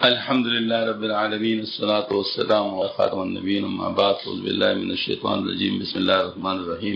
الحمد للہ رب العالمین والصلاة والسلام علی خاتم النبیین اما بعد اعوذ باللہ من الشیطان الرجیم بسم اللہ الرحمن الرحیم۔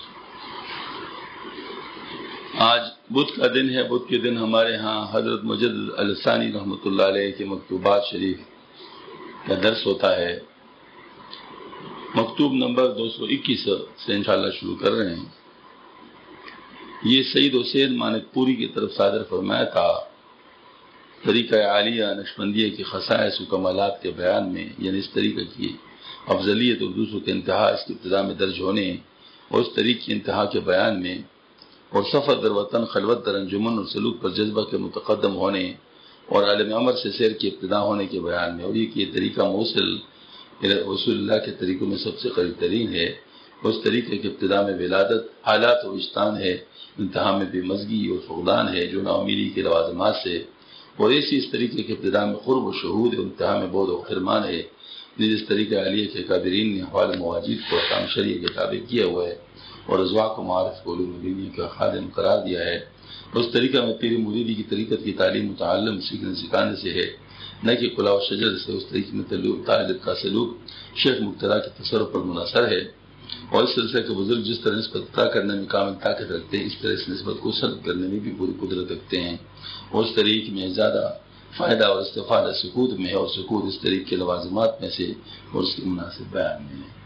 آج بدھ کا دن ہے۔ بدھ کے دن ہمارے ہاں حضرت مجدد الثانی رحمۃ اللہ علیہ کے مکتوبات شریف کا درس ہوتا ہے۔ مکتوب نمبر 221 سے انشاءاللہ شروع کر رہے ہیں۔ یہ سید حسین مانک پوری کی طرف صادر فرمایا تھا۔ طریقہ عالیہ نقشبندیہ کے خصائص و کمالات کے بیان میں، یعنی اس طریقہ کی افضلیت اور دوسروں کے انتہا اس کی ابتدا میں درج ہونے اور اس طریق کی انتہا کے بیان میں، اور سفر در وطن خلوت در انجمن اور سلوک پر جذبہ کے متقدم ہونے اور عالم امر سے سیر کی ابتدا ہونے کے بیان میں، اور یہ طریقہ موصل رسول اللہ کے طریقوں میں سب سے قریب ترین ہے۔ اس طریقے کے ابتدا میں ولادت، حالات و وجدان ہے، انتہا میں بے مزگی اور فقدان ہے جو ناامیدی کے لوازمات سے، اور اس طریقے کے ابتدا میں قرب و شہود اور انتہا میں بود و خرمان ہے۔ جس طریقہ عالیہ کے قابرین نے احوال مواجد کو احکام شرعیہ کے تابع کیا ہوا ہے اور ازواق و معارف کو علوم دینی کا خادم قرار دیا ہے۔ اس طریقہ میں پیر مریدی کی طریقت کی تعلیم متعلم سیکھنے سکھانے سے ہے، نہ کہ قلاع و شجر سے۔ اس طریقے میں طالب کا سلوک شیخ مقتدیٰ کے تصرف پر منحصر ہے، اور اس سلسلے کے بزرگ جس طرح نسبت عطا کرنے میں کامل طاقت رکھتے ہیں، اس طرح اس نسبت کو سلب کرنے میں بھی پوری قدرت رکھتے ہیں۔ اور اس طریق میں زیادہ فائدہ اور استفادہ سکوت میں ہے، اور سکوت اس طریق کے لوازمات میں سے اور اس کے مناسب بیان میں ہے۔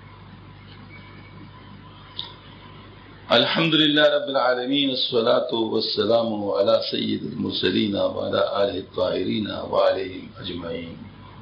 الحمدللہ رب العالمین والصلاة والسلام علی سید المرسلین وعلی آلہ الطاہرین وعلیہم اجمعین۔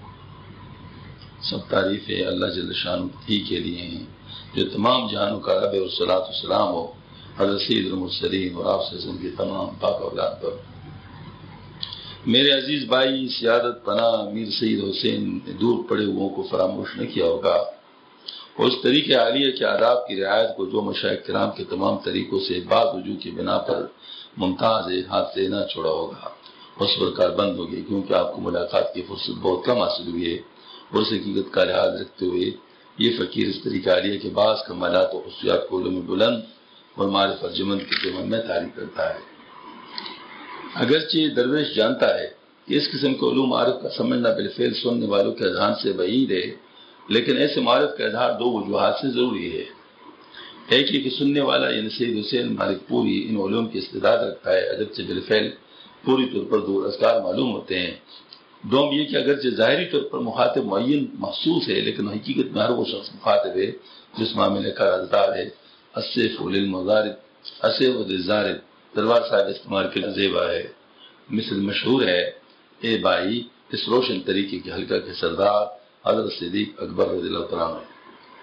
سب تعریفیں اللہ جل شانہ ہی کے لیے ہیں جو تمام جہانوں کا رب، اور صلاۃ والسلام ہو حضرت سید المرسلین اور آپ سے کے تمام پاک اولاد پر۔ میرے عزیز بھائی، سیادت پناہ میر سید حسین نے دور پڑے ہوں کو فراموش نہ کیا ہوگا، اور اس طریقہ عالیہ کے آداب کی رعایت کو جو مشائخ کرام کے تمام طریقوں سے بعض وجوہ کی بنا پر ممتاز ہے، ہاتھ سے نہ چھوڑا ہوگا، اس پر کار بند ہوگی، کیونکہ آپ کو ملاقات کی فرصت بہت کم حاصل ہوئی ہے، اور اس حقیقت کا لحاظ رکھتے ہوئے یہ فقیر اس طریقہ عالیہ کے بعض کمالات و خصوصیات کو علوم بلند اور معرف ارجمند کے ضمن میں تعریف کرتا ہے۔ اگرچہ درویش جانتا ہے کہ اس قسم کے علوم معرف کا سمجھنا بالفعل سننے والوں کے اذہان سے بعید ہے، لیکن ایسے معرف کا اظہار دو وجوہات سے ضروری ہے۔ ایک یہ کہ سننے والا یعنی سید حسین مالک پوری ان علوم کی استعداد رکھتا ہے، اگرچہ بالفعل پوری طور پر دور اذکار معلوم ہوتے ہیں۔ دوم یہ کہ اگرچہ ظاہری طور پر مخاطب معین محسوس ہے، لیکن حقیقت میں ہر وہ شخص مخاطب ہے جس معاملے کا رازدار ہے۔ السیف للمضارب السیف للضارب، تلوار صاحب استعمال کے زیبا ہے، مثل مشہور ہے، اے بھائی اس روشن طریقے کے حلقہ کے سردار حضرت صدیق اکبر رضی اللہ تعالیٰ عنہ۔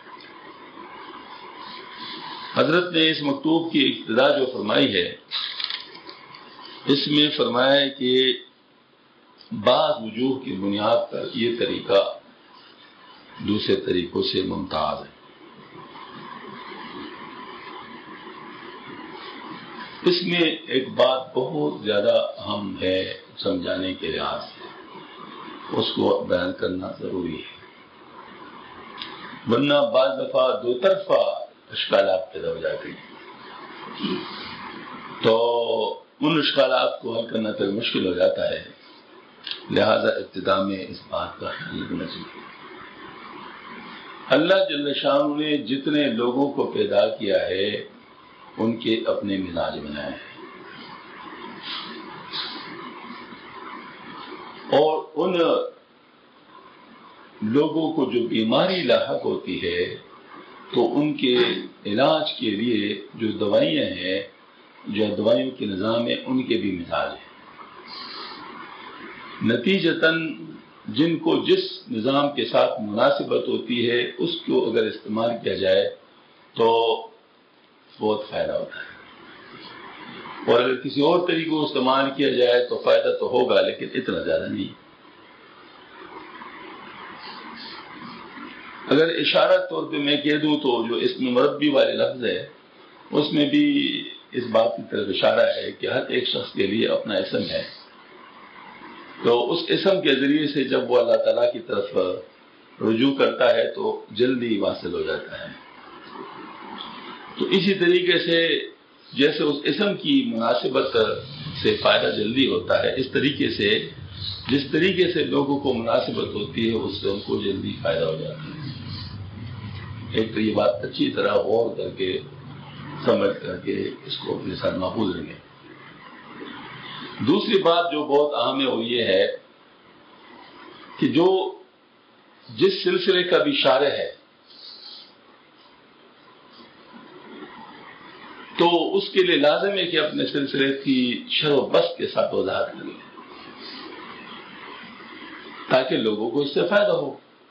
حضرت نے اس مکتوب کی ابتدا جو فرمائی ہے، اس میں فرمایا ہے کہ بعض وجوہ کی بنیاد پر یہ طریقہ دوسرے طریقوں سے ممتاز ہے۔ اس میں ایک بات بہت زیادہ اہم ہے سمجھانے کے لحاظ سے، اس کو بیان کرنا ضروری ہے، ورنہ بعض دفعہ دو طرفہ اشکالات پیدا ہو جاتے ہیں، تو ان اشکالات کو حل کرنا پھر مشکل ہو جاتا ہے۔ لہذا ابتدا میں اس بات کا خیال رکھنا چاہیے۔ اللہ جل شانہ نے جتنے لوگوں کو پیدا کیا ہے ان کے اپنے مزاج بنائے ہیں، اور ان لوگوں کو جو بیماری لاحق ہوتی ہے تو ان کے علاج کے لیے جو دوائیاں ہیں، جو دوائیوں کے نظام ہے، ان کے بھی مزاج ہیں۔ نتیجتاً جن کو جس نظام کے ساتھ مناسبت ہوتی ہے اس کو اگر استعمال کیا جائے تو بہت فائدہ ہوتا ہے، اور اگر کسی اور طریقے کو استعمال کیا جائے تو فائدہ تو ہوگا لیکن اتنا زیادہ نہیں۔ اگر اشارہ طور پہ میں کہہ دوں تو جو اسم مربی والے لفظ ہے اس میں بھی اس بات کی طرف اشارہ ہے کہ ہر ایک شخص کے لیے اپنا اسم ہے، تو اس اسم کے ذریعے سے جب وہ اللہ تعالیٰ کی طرف رجوع کرتا ہے تو جلدی واصل ہو جاتا ہے۔ تو اسی طریقے سے جیسے اس اسم کی مناسبت سے فائدہ جلدی ہوتا ہے، اس طریقے سے جس طریقے سے لوگوں کو مناسبت ہوتی ہے اس سے ان کو جلدی فائدہ ہو جاتا ہے۔ ایک تو یہ بات اچھی طرح غور کر کے سمجھ کر کے اس کو اپنے ساتھ محفوظ رکھیں۔ دوسری بات جو بہت اہم ہے وہ یہ ہے کہ جو جس سلسلے کا بھی شارع ہے تو اس کے لیے لازم ہے کہ اپنے سلسلے کی شرح و بست کے ساتھ وضاحت کریں تاکہ لوگوں کو اس سے فائدہ ہو،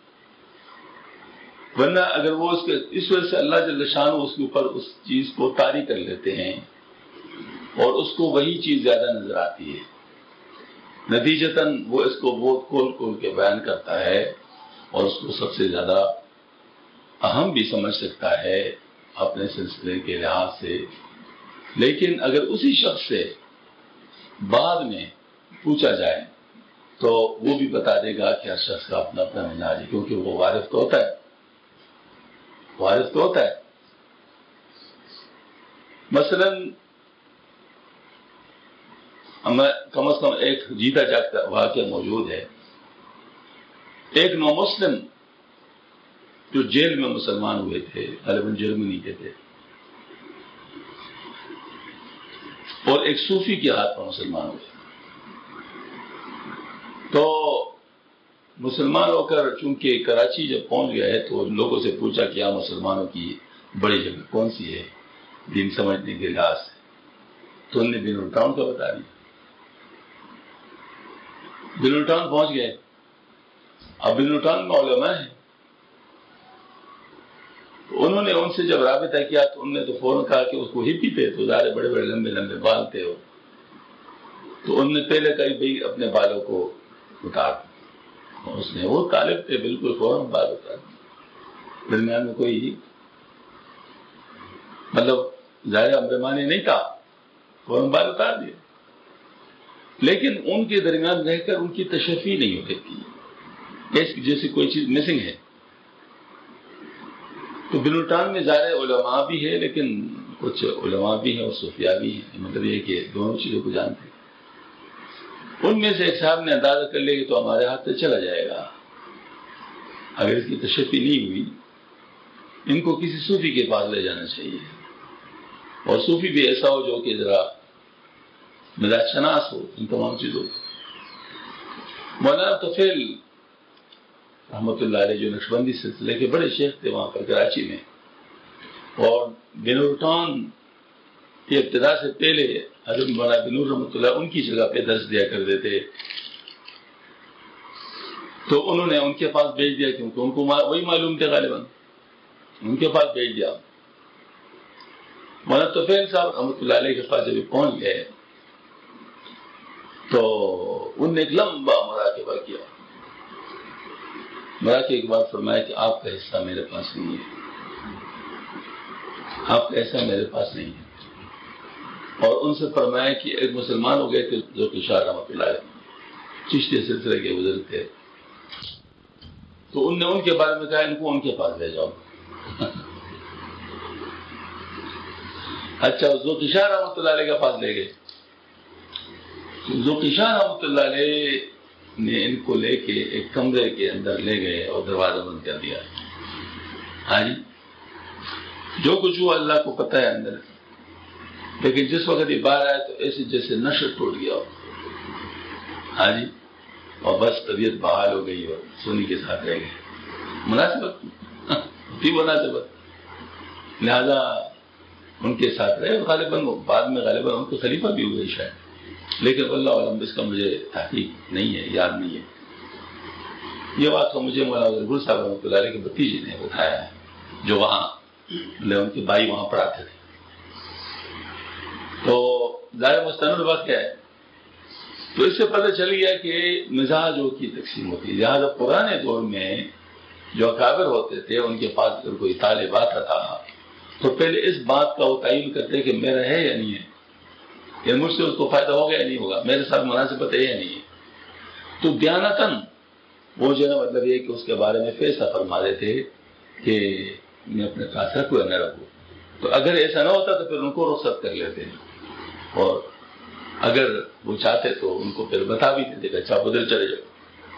ورنہ اگر وہ اس وجہ سے اللہ جل شانہ اس کے اوپر اس چیز کو طاری کر لیتے ہیں اور اس کو وہی چیز زیادہ نظر آتی ہے، نتیجتاً وہ اس کو بہت کھول کھول کے بیان کرتا ہے اور اس کو سب سے زیادہ اہم بھی سمجھ سکتا ہے اپنے سلسلے کے لحاظ سے۔ لیکن اگر اسی شخص سے بعد میں پوچھا جائے تو وہ بھی بتا دے گا کہ ہر شخص کا اپنا اپنا مزاج ہے، کیونکہ وہ وارث تو ہوتا ہے، وارث تو ہوتا ہے۔ مثلا کم از کم ایک جیتا جاگتا واقعہ موجود ہے، ایک نو مسلم جو جیل میں مسلمان ہوئے تھے، غالباً جرمنی کے تھے، اور ایک صوفی کے ہاتھ پر مسلمان ہوئے، تو مسلمان ہو کر چونکہ کراچی جب پہنچ گیا ہے تو لوگوں سے پوچھا کہ یہاں مسلمانوں کی بڑی جگہ کون سی ہے دین سمجھنے کے لحاظ سے، تو انہوں نے بنول ٹاؤن کا بتا دیا۔ بنول ٹاؤن پہنچ گئے، اب بنول ٹاؤن میں علماء ہیں، انہوں نے ان سے جب رابطہ کیا تو انہوں نے تو فوراً کہا کہ اس کو ہپی تھے تو ظاہر بڑے بڑے لمبے لمبے بال تھے ہو، تو انہوں نے پہلے کہا بھائی اپنے بالوں کو اتار، اور اس نے وہ طالب تھے بالکل فوراً بال اتار، درمیان میں کوئی مطلب ظاہر امرمانی نہیں تھا، فوراً بال اتار دیے، لیکن ان کے درمیان رہ کر ان کی تشفی نہیں ہوتی تھی جیسے کوئی چیز مسنگ ہے۔ تو بلوٹان میں ظاہر علماء بھی ہے لیکن کچھ علماء بھی ہیں اور صوفیاء بھی ہیں، مطلب یہ کہ دونوں چیزوں کو جانتے ہیں۔ ان میں سے ایک صاحب نے اندازہ کر لیا کہ تو ہمارے ہاتھ سے چلا جائے گا اگر اس کی تشفی نہیں ہوئی، ان کو کسی صوفی کے پاس لے جانا چاہیے، اور صوفی بھی ایسا ہو جو کہ ذرا مزاج شناس ہو ان تمام چیزوں کو۔ مولانا طفیل رحمۃ اللہ علیہ جو نقشبندی سلسلے کے بڑے شیخ تھے وہاں پر کراچی میں، اور بنول ٹاؤن کی ابتدا سے پہلے حضرت مولانا بنور رحمۃ اللہ ان کی جگہ پہ درس دیا کرتے تھے، تو انہوں نے ان کے پاس بھیج دیا کیونکہ ان کو وہی معلوم تھے، غالباً ان کے پاس بھیج دیا۔ مولانا طفیل صاحب رحمۃ اللہ علیہ کے پاس جب پہنچ گئے تو انہوں نے ایک لمبا مراقبہ کیا، مراقبے کے بعد فرمایا کہ آپ کا حصہ میرے پاس نہیں ہے، آپ کا حصہ میرے پاس نہیں ہے، اور ان سے فرمایا کہ ایک مسلمان ہو گئے تھے جو کہ شاہ رحمۃ اللہ علیہ چشتی سلسلے کے بزرگ تھے، تو انہوں نے ان کے بارے میں کہا ان کو ان کے پاس لے جاؤ۔ اچھا ذوالفقار رحمۃ اللہ علیہ کے پاس لے گئے، ذوالفقار رحمۃ اللہ علیہ نے ان کو لے کے ایک کمرے کے اندر لے گئے اور دروازہ بند کر دیا۔ ہاں جی، جو کچھ ہوا اللہ کو پتہ ہے اندر، لیکن جس وقت یہ باہر آئے تو ایسے جیسے نشر ٹوٹ گیا ہو، ہاں جی، اور بس طبیعت بحال ہو گئی اور سونی کے ساتھ رہ گئے۔ مناسبت تھی مناسبت، لہذا ان کے ساتھ رہے، غالباً بعد میں غالباً ان کو خلیفہ بھی ہوئے شاید، لیکن اللہ علم اس کا مجھے تحقیق نہیں ہے، یاد نہیں ہے۔ یہ بات تو مجھے مولانا غل صاحب رحمۃ اللہ علیہ کے بھتیجے نے بتایا ہے، جو وہاں ان کے بھائی وہاں پڑھاتے تھے۔ تو ظاہر مستند بات کیا ہے، تو اس سے پتہ چل گیا کہ مزاجوں کی تقسیم ہوتی ہے۔ لہٰذا پرانے دور میں جو اکابر ہوتے تھے ان کے پاس اگر کوئی طالب آتا تھا تو پہلے اس بات کا وہ تعین کرتے کہ میرا ہے یا نہیں ہے، کہ مجھ سے اس کو فائدہ ہوگا یا نہیں ہوگا، میرے ساتھ مناسبت ہے یا نہیں ہے، تو دیانتاً وہ جو ہے مطلب یہ کہ اس کے بارے میں فیصلہ فرما دیتے کہ میں اپنے ساتھ رکھوں یا نہ رکھوں۔ تو اگر ایسا نہ ہوتا تو پھر ان کو رخصت کر لیتے ہیں اور اگر وہ چاہتے تو ان کو پھر بتا بھی دیتے کہ اچھا ادھر چلے جاؤ.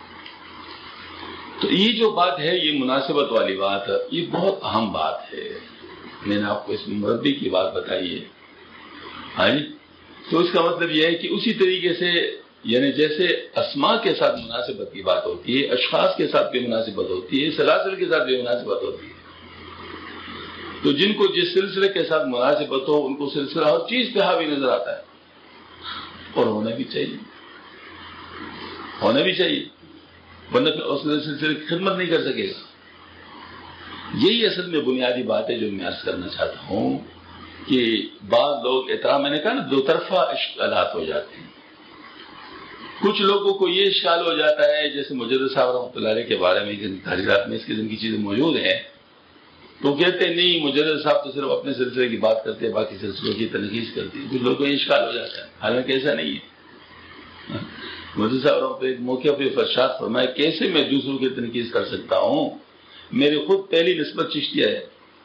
تو یہ جو بات ہے، یہ مناسبت والی بات، یہ بہت اہم بات ہے. میں نے آپ کو اس میں مربی کی بات بتائی ہے. ہاں جی، تو اس کا مطلب یہ ہے کہ اسی طریقے سے یعنی جیسے اسماء کے ساتھ مناسبت کی بات ہوتی ہے، اشخاص کے ساتھ بھی مناسبت ہوتی ہے، سلاسل کے ساتھ بھی مناسبت ہوتی ہے. تو جن کو جس سلسلے کے ساتھ مناسبت ہو ان کو سلسلہ ہر چیز پہ حاوی نظر آتا ہے، اور ہونا بھی چاہیے، ہونا بھی چاہیے، ورنہ پھر اس سلسلے کی خدمت نہیں کر سکے گا. یہی اصل میں بنیادی بات ہے جو میں عرض کرنا چاہتا ہوں کہ بعض لوگ اعتراض، میں نے کہا نا، دو طرفہ اشکالات ہو جاتے ہیں. کچھ لوگوں کو یہ اشکال ہو جاتا ہے، جیسے مجدد صاحب رحمۃ اللہ علیہ کے بارے میں جن تحریرات میں اس قسم کی چیزیں موجود ہیں، تو کہتے ہیں نہیں مجدد صاحب تو صرف اپنے سلسلے کی بات کرتے ہیں، باقی سلسلوں کی تنقید کرتے ہیں. کچھ لوگوں کو یہ اشکال ہو جاتا ہے، حالانکہ ایسا نہیں ہے. مجدد صاحب رحمۃ اللہ ایک موقع پہ ارشاد فرمایا، کیسے میں دوسروں کی تنقید کر سکتا ہوں، میری خود پہلی نسبت چشتیہ ہے.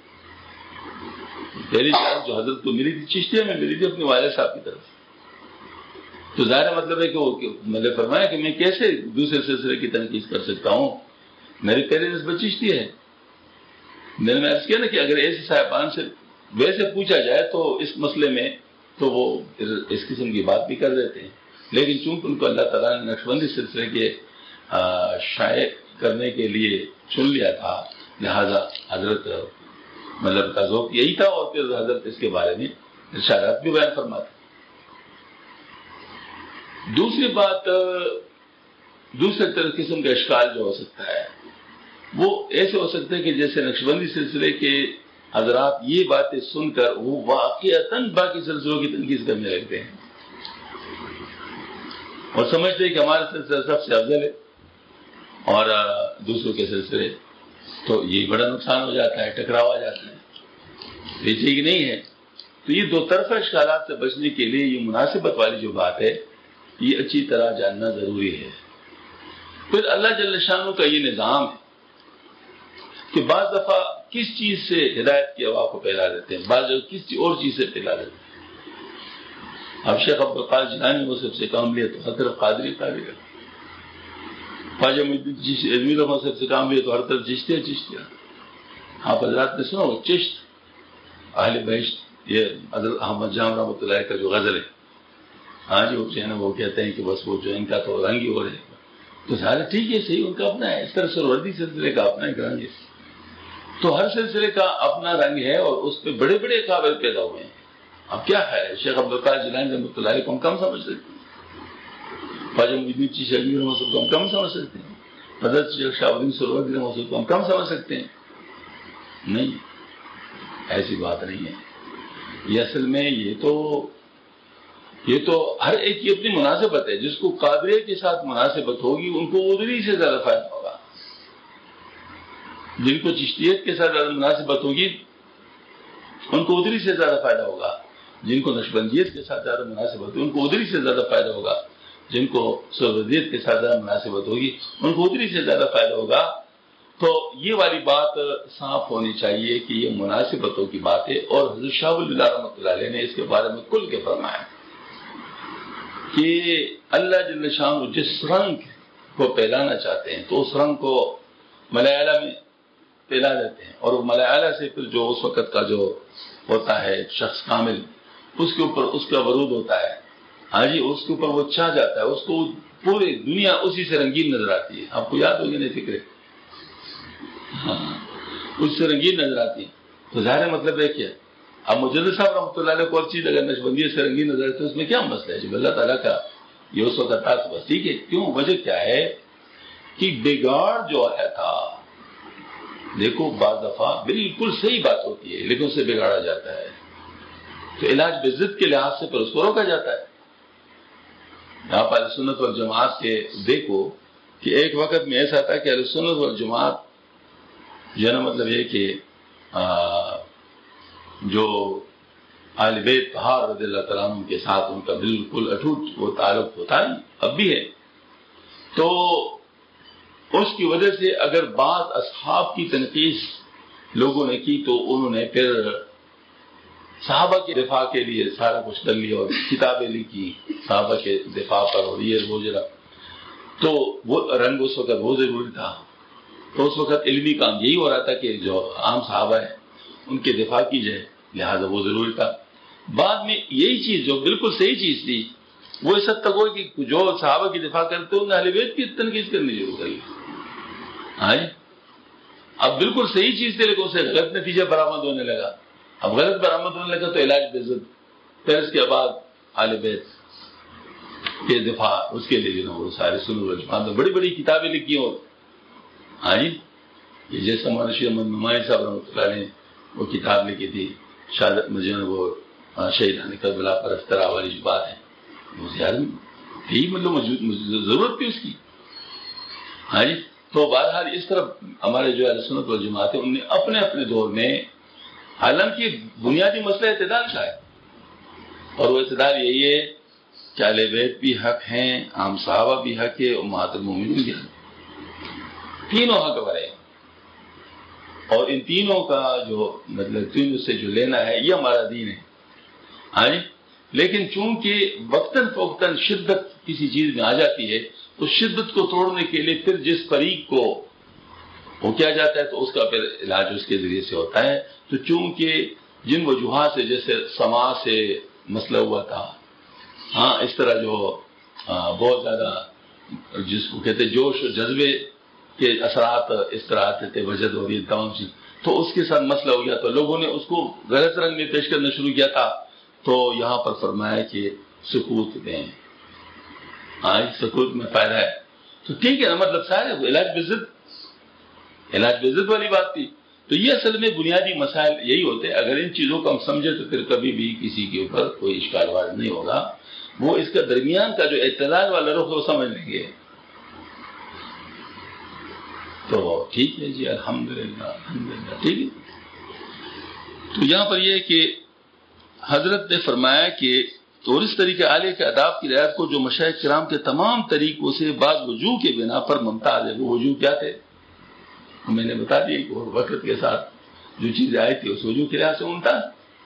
پہلی جانب جو حضرت کو ملی تھی چشتیہ میں ملی تھی اپنے والد صاحب کی طرف. تو ظاہر مطلب ہے کہ میں نے فرمایا کہ میں کیسے دوسرے سلسلے کی تنقید کر سکتا ہوں، میری پہلی نسبت چشتیہ ہے. میں نے عرض کیا نا کہ اگر ایسے صاحبان سے ویسے پوچھا جائے تو اس مسئلے میں تو وہ اس قسم کی بات بھی کر دیتے ہیں، لیکن چونکہ ان کو اللہ تعالیٰ نے نقشبندی سلسلے کے شائع کرنے کے لیے چن لیا تھا، لہذا حضرت مطلب کا ذوق یہی تھا، اور پھر حضرت اس کے بارے میں ارشادات بھی بیان فرماتے. دوسری بات، دوسرے قسم کا اشکال جو ہو سکتا ہے وہ ایسے ہو سکتا ہے کہ جیسے نقشبندی سلسلے کے حضرات یہ باتیں سن کر وہ واقعتاً باقی سلسلوں کی تنقید کرنے لگتے ہیں اور سمجھتے ہیں کہ ہمارا سلسلہ سب سے افضل ہے اور دوسروں کے سلسلے، تو یہ بڑا نقصان ہو جاتا ہے، ٹکراؤ آ جاتا ہے، یہ ٹھیک نہیں ہے. تو یہ دو طرفہ اشکالات سے بچنے کے لیے یہ مناسبت والی جو بات ہے یہ اچھی طرح جاننا ضروری ہے. پھر اللہ جل شانہ کا یہ نظام ہے کہ بعض دفعہ کس چیز سے ہدایت کی ہوا کو پھیلا دیتے ہیں، بعض کسی اور چیز سے پھیلا دیتے ہیں. اب شیخ عبد القادر جیلانی وہ سب سے کام لیا تو ہر طرف قادری قادری، خواجہ معین سب سے کام لیا تو ہر طرف چشتیہ چشتیہ. آپ حضرات نے سنا وہ چشت اہل بہشت، یہ حضرت احمد جام رحمۃ اللہ کا جو غزل ہے، ہاں جی، وہ کہتے ہیں کہ بس وہ جو ان کا تو رنگ ہی ہو رہے، تو سارے ٹھیک ہے، صحیح، ان کا اپنا ہے. اس طرح سروردی سلسلے کا اپنا ایک رنگ ہے. تو ہر سلسلے کا اپنا رنگ ہے اور اس پہ بڑے بڑے قابل پیدا ہوئے ہیں. اب کیا ہے، شیخ عبد القادر جیلانی رحمۃ اللہ علیہ کو ہم کم سمجھ سکتے ہیں، خواجہ معین چشتی رحمۃ اللہ کو ہم کم سمجھ سکتے ہیں، حضرت شیخ شہاب الدین سہروردی رحمۃ اللہ کو ہم کم سمجھ سکتے ہیں؟ نہیں، ایسی بات نہیں ہے. یہ اصل میں یہ تو ہر ایک کی اپنی مناسبت ہے. جس کو قادریہ کے ساتھ مناسبت ہوگی ان کو ادھری سے زیادہ فائدہ ہوگا، جن کو چشتیت کے ساتھ زیادہ مناسبت ہوگی ان کو ادھری سے زیادہ فائدہ ہوگا، جن کو نقشبندیت کے ساتھ زیادہ مناسبت ہوگی ان کو ادھری سے زیادہ فائدہ ہوگا، جن کو سہروردیت کے ساتھ زیادہ مناسبت ہوگی ان کو ادھری سے زیادہ فائدہ ہوگا. تو یہ والی بات صاف ہونی چاہیے کہ یہ مناسبتوں کی بات ہے. اور حضرت شاہ ولی اللہ رحمۃ اللہ علیہ نے اس کے بارے میں کھل کے فرمایا کہ اللہ جل شانہ جس رنگ کو پھیلانا چاہتے ہیں تو اس رنگ کو ملائے اعلیٰ میں پھیلا دیتے ہیں، اور وہ ملائے اعلیٰ سے پھر جو اس وقت کا جو ہوتا ہے شخص کامل، اس کے اوپر اس کا ورود ہوتا ہے، ہاں جی، اس کے اوپر وہ چھا جاتا ہے، اس کو پوری دنیا اسی سے رنگین نظر آتی ہے. آپ کو یاد ہوگی نہیں فکر، اس سے رنگین نظر آتی ہے. تو ظاہر مطلب ہے کیا، اب مجدد صاحب رحمۃ اللہ علیہ کو ہر چیز اگر نقشبندیت سے رنگین نظر آتی ہے اس میں کیا مسئلہ ہے؟ جب اللہ تعالیٰ کا یہ اس وقت تھا تو بس ٹھیک ہے. کیوں؟ وجہ کیا ہے کہ بگاڑ جو آیا تھا، دیکھو بعض دفعہ بالکل صحیح بات ہوتی ہے لیکن اس سے بگاڑا جاتا ہے، تو علاج بضد کے لحاظ سے پھر اس کو روکا جاتا ہے. یہاں پر اہل سنت والجماعت کے دیکھو کہ ایک وقت میں ایسا تھا کہ اہل سنت والجماعت جو ہے نا، مطلب یہ کہ جو اہل بیت طہار رضی اللہ تعالیٰ عنہ کے ساتھ ان کا بالکل اٹوٹ وہ تعلق ہوتا ہے، اب بھی ہے. تو اس کی وجہ سے اگر بعض اصحاب کی تنقید لوگوں نے کی تو انہوں نے پھر صحابہ کے دفاع کے لیے سارا کچھ کر لیا اور کتابیں لکھی صحابہ کے دفاع پر اور یہ وہ جرا. تو وہ رنگ اس وقت وہ ضروری تھا. تو اس وقت علمی کام یہی ہو رہا تھا کہ جو عام صحابہ ہیں ان کے دفاع کی جائے، لہذا وہ ضروری تھا. بعد میں یہی چیز جو بالکل صحیح چیز تھی وہ اس حد تک ہوئی کہ جو صحابہ کی دفاع کرتے ہوں گے اہل بیت کی تنقید کرنی شروع کر لی. ہاں جی، اب بالکل صحیح چیز تھی لیکن اسے غلط نتیجہ برآمد ہونے لگا. اب غلط برآمد ہونے لگا تو علاج بعزت. پھر اس کے بعد اہل بیت کے دفاع اس کے لیے وہ سارے سنو رجمان بڑی بڑی کتابیں لکھی اور ہاں جی، یہ جیسا مولانا شیخ احمد نعمانی صاحب رحمۃ اللہ علیہ نے وہ کتاب لکھی تھی شہادت مجھے وہ شہیدان کربلا پر افطرا والی جو بات ہے وہ زیادہ یہی مطلب ضرورت تھی اس کی. ہاں جی، تو بہرحال اس طرح ہمارے جو اہل سنت والجماعت ہیں ان نے اپنے اپنے دور میں حالانکہ بنیادی مسئلہ اعتدال کا ہے اور وہ اعتدال یہی ہے کہ اہل بیت بھی حق ہیں، عام صحابہ بھی حق ہے، امہات المومنین بھی حق، تینوں حق والے ہیں. اور ان تینوں کا جو مطلب تینوں سے جو لینا ہے یہ ہمارا دین ہے. ہاں جی، لیکن چونکہ وقتاً فوقتاً شدت کسی چیز میں آ جاتی ہے تو شدت کو توڑنے کے لیے پھر جس فریق کو وہ کیا جاتا ہے تو اس کا پھر علاج اس کے ذریعے سے ہوتا ہے. تو چونکہ جن وجوہات سے جیسے سما سے مسئلہ ہوا تھا، ہاں اس طرح جو بہت زیادہ جس کو کہتے جوش و جذبے کے اثرات اس طرح آتے تھے، وجد اور یہ تمام چیز، تو اس کے ساتھ مسئلہ ہو گیا تو لوگوں نے اس کو غلط رنگ میں پیش کرنا شروع کیا تھا. تو یہاں پر فرمایا کہ سکوت دیں. ہاں سکوت میں فائدہ ہے. تو ٹھیک ہے نا، مطلب سارے علاج بعزت والی بات تھی. تو یہ اصل میں بنیادی مسائل یہی ہوتے ہیں. اگر ان چیزوں کو ہم سمجھے تو پھر کبھی بھی کسی کے اوپر کوئی اشکال وارد نہیں ہوگا. وہ اس کا درمیان کا جو اعتدال والا رخ وہ سمجھ لیں گے. تو ٹھیک ہے جی، الحمدللہ ٹھیک ہے. تو یہاں پر یہ ہے کہ حضرت نے فرمایا کہ اور اس طریقے عالیہ کے آداب کی رعایت کو جو مشائخ کرام کے تمام طریقوں سے بعض وجوہ کے بنا پر ممتاز ہے. وہ وجوہ کیا تھے میں نے بتا دیا کہ وقت کے ساتھ جو چیزیں آئی تھی اس وجوہ کے لحاظ سے ممتاز.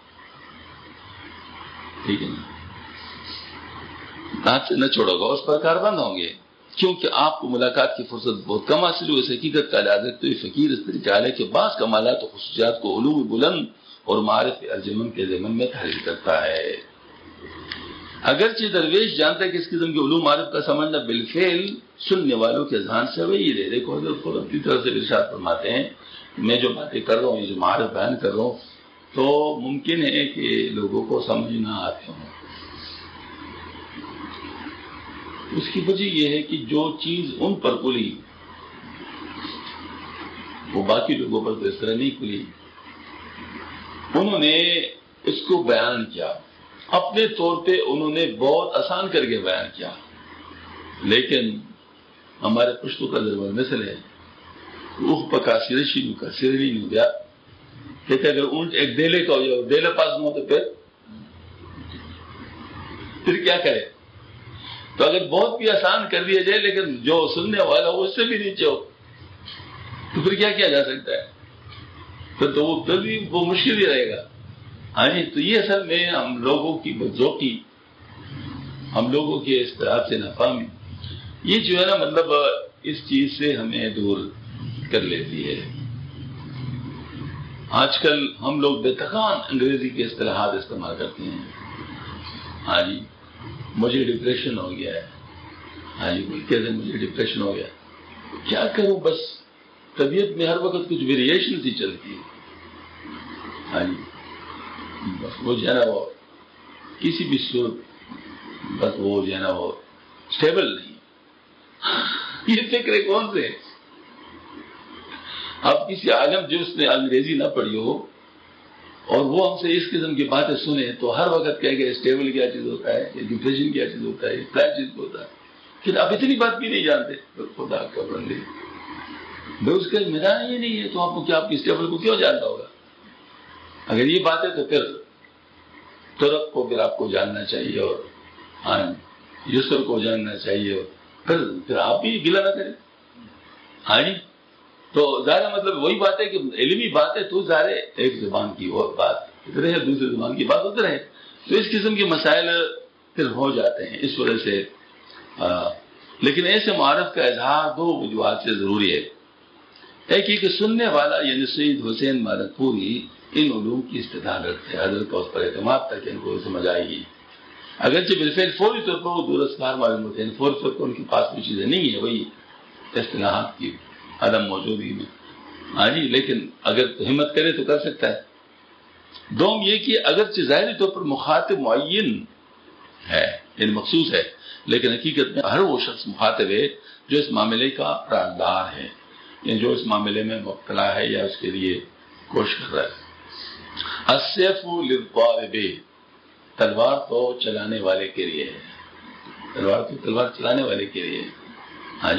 ٹھیک ہے نا، دانت سے نہ چھوڑو گا اس پر کاربند ہوں گے کیونکہ آپ کو ملاقات کی فرصت بہت کم حاصل ہوئی. اس حقیقت کا علاج تو یہ فقیر اس طریقے عالیہ کے بعض کمالات و خصوصیات کو علوم بلند اور معارف ارجمن کے ضمن میں تحریر کرتا ہے. اگرچہ درویش جانتا ہے کہ اس قسم کے علوم معارف کا سمجھنا بالفعل سننے والوں کے ذہن سے وہی رہے. دیکھو حضرت خود اپنی طرف سے ارشاد فرماتے ہیں میں جو باتیں کر رہا ہوں، یہ جو معارف بیان کر رہا ہوں، تو ممکن ہے کہ لوگوں کو سمجھ نہ آتے ہوں. اس کی وجہ یہ ہے کہ جو چیز ان پر کھلی وہ باقی لوگوں پر تو اس طرح نہیں کھلی. انہوں نے اس کو بیان کیا اپنے طور پہ، انہوں نے بہت آسان کر کے بیان کیا. لیکن ہمارے پشتو کا ضرور مثل ہے روح پکا سرشی کا سرلی نہیں گیا. کہتے اگر اونٹ ایک دیلے کا ہو جائے دیلے پاس نہ ہو تو پھر کیا کرے. تو اگر بہت بھی آسان کر دیا جائے لیکن جو سننے والا وہ اس سے بھی نیچے ہو تو پھر کیا کیا جا سکتا ہے. تو وہ بھی وہ مشکل ہی رہے گا. ہاں جی، تو یہ اصل میں ہم لوگوں کی بدذوقی، ہم لوگوں کے اس طرح سے نافہمی، یہ جو ہے نا مطلب اس چیز سے ہمیں دور کر لیتی ہے. آج کل ہم لوگ بے تکان انگریزی کے اصطلاحات استعمال کرتے ہیں. ہاں جی، مجھے ڈپریشن ہو گیا ہے. ہاں جی، کہتے ہیں مجھے ڈپریشن ہو گیا. کیا کروں، بس طبیعت میں ہر وقت کچھ ویریشن سی چلتی ہے. ہاں جی، بس وہ جو ہے نا وہ کسی بھی صورت بس وہ جو ہے نا وہ اسٹیبل نہیں. یہ فکر کون سے؟ اب کسی عالم جس نے انگریزی نہ پڑھی ہو اور وہ ہم سے اس قسم کی باتیں سنیں تو ہر وقت کہے کہ اسٹیبل کیا چیز ہوتا ہے، یہ ڈپریشن کیا چیز ہوتا ہے، یہ کیا چیز ہوتا ہے. پھر آپ اتنی بات بھی نہیں جانتے. خدا کا بندے بھائی اس کا میدان یہ نہیں ہے تو آپ کو کیا آپ کی اسٹیبل کو کیوں جانتا ہوگا؟ اگر یہ بات ہے تو پھر ترک کو پھر آپ کو جاننا چاہیے اور ہاں یسر کو جاننا چاہیے اور پھر آپ بھی گلا نہ کریں. ہاں جی، تو ظاہر مطلب وہی بات ہے کہ علمی بات ہے تو ظاہر ایک زبان کی اور بات ادھر ہے، دوسری زبان کی بات ادھر ہے. تو اس قسم کے مسائل پھر ہو جاتے ہیں اس وجہ سے. لیکن ایسے معارف کا اظہار دو وجوہات سے ضروری ہے. ایک یہ کہ سننے والا یعنی سید حسین مالکپوری ان علوم کی استدعا رکھتے ہیں، حضرت کا اس پر اعتماد تھا کہ ان کو سمجھ آئے گی. اگرچہ بالفعل فوری طور پر وہ دورسکار معلوم ہوتے ہیں، فوری طور پر ان کے پاس کوئی چیزیں نہیں ہیں، وہی اصطلاحات کی عدم موجودگی میں. ہاں جی، لیکن اگر ہمت کرے تو کر سکتا ہے. دوم یہ کہ اگرچہ ظاہری طور پر مخاطب معین ہے یعنی مخصوص ہے، لیکن حقیقت میں ہر وہ شخص مخاطب ہے جو اس معاملے کا رازدار ہے، یعنی جو اس معاملے میں مبتلا ہے یا اس کے لیے کوشش کر رہا ہے. السیف للضارب، تلوار تو چلانے والے کے لیے ہے، تلوار چلانے والے کے لیے. ہاں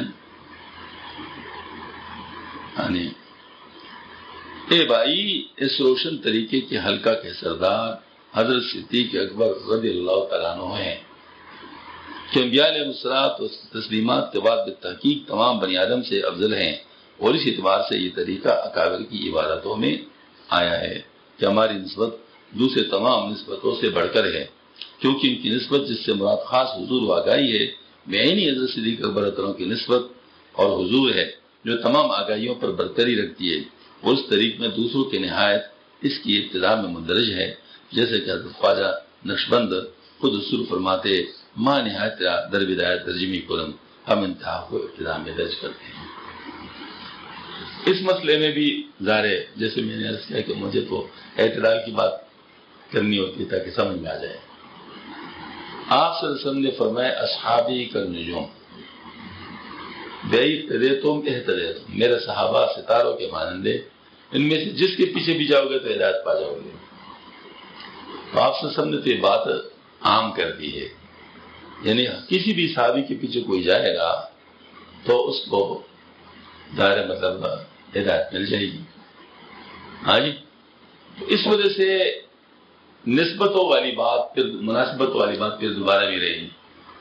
جی، اے بھائی، اس روشن طریقے کے حلقہ کے سردار حضرت صدیق اکبر رضی اللہ تعالیٰ عنہ ہیں کہ انبیاء علیہ الصلوۃ والتسلیمات کے بعد بالتحقیق تمام بنی آدم سے افضل ہیں، اور اس اعتبار سے یہ طریقہ اکابر کی عبادتوں میں آیا ہے کہ ہماری نسبت دوسرے تمام نسبتوں سے بڑھ کر ہے، کیونکہ ان کی نسبت جس سے مراد خاص حضور و آگاہی ہے، بعینی حضرت صدیق اکبر رضی اللہ عنہ کی نسبت اور حضور ہے جو تمام آگاہیوں پر برتری رکھتی ہے. اس طریق میں دوسروں کے نہایت اس کی ابتدا میں مندرج ہے، جیسے کہ حضرت خواجہ نقشبند خود اصول فرماتے ماں نہایت در بدایت ترجمی کرم، ہم انتہا کو ابتدا میں درج کرتے ہیں. اس مسئلے میں بھی ظاہر ہے، جیسے میں نے عرض کیا کہ مجھے تو اعتدال کی بات کرنی ہوتی ہے تاکہ سمجھ میں آ جائے. آپ صلی اللہ علیہ وسلم نے فرمایا اصحابی کالنجوم بیعتدیتم اہتدیتم، میرے صحابہ ستاروں کے مانندے، ان میں سے جس کے پیچھے بھی جاؤ گے تو ہدایت پا جاؤ گے. تو آپ صلی اللہ علیہ وسلم نے تو یہ بات عام کر دی ہے، یعنی کسی بھی صحابی کے پیچھے کوئی جائے گا تو اس کو ظاہر مطلب ہدایت مل جائے گی. ہاں جی، تو اس وجہ سے نسبتوں والی بات پھر مناسبت والی بات پھر دوبارہ بھی رہی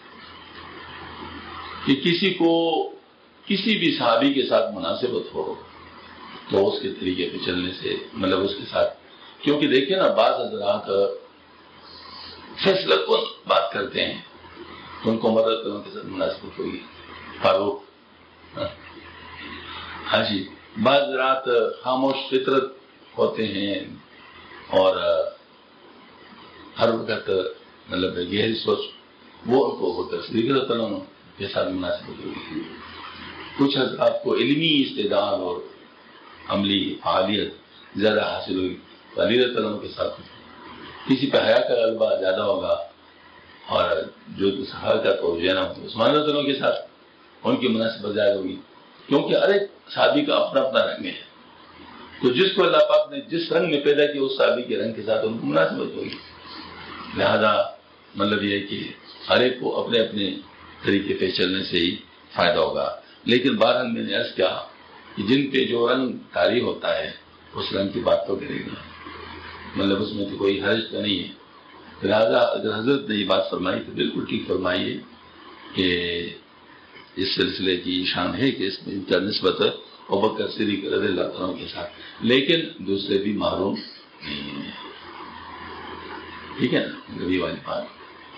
کہ کسی کو کسی بھی صحابی کے ساتھ مناسبت ہو تو اس کے طریقے پہ چلنے سے مطلب اس کے ساتھ، کیونکہ دیکھیں نا بعض حضرات فیصلہ کن بات کرتے ہیں تو ان کو مدد کرنے کے ساتھ مناسبت ہوگی. فاروق، ہاں جی، بعض حضرات خاموش فطرت ہوتے ہیں اور ہر وقت مطلب گہری سوچ، وہ ان کو ہوتا ہے کے ساتھ مناسبت ہوگی. کچھ حضرات کو علمی استعداد اور عملی فعالیت زیادہ حاصل ہوگی علی رضی اللہ عنہ کے ساتھ. کسی پہ حیا کا غلبہ زیادہ ہوگا اور جو صحابہ کا تو جو ہے نا عثمان رضی اللہ عنہ کے ساتھ ان کی مناسبت زیادہ ہوگی، کیونکہ ہر ایک صحابی کا اپنا اپنا رنگ ہے. تو جس کو اللہ پاک نے جس رنگ میں پیدا کیا اس صحابی کے رنگ کے ساتھ ان کو مناسبت ہوگی. لہذا مطلب یہ ہے کہ ہر ایک کو اپنے اپنے طریقے پہ چلنے سے ہی فائدہ ہوگا. لیکن بہرحال میں نے عرض کیا کہ جن پہ جو رنگ طاری ہوتا ہے اس رنگ کی بات تو کرے گا، مطلب اس میں تو کوئی حرج تو نہیں ہے. لہٰذا اگر حضرت نے یہ بات فرمائی تو بالکل ٹھیک فرمائی ہے کہ اس سلسلے کی شان ہے کہ اس میں ان کا نسبت ابوبکر صدیق رضی اللہ عنہ کے ساتھ، لیکن دوسرے بھی محروم نہیں ہیں. ٹھیک ہے نا، نبی والی بات.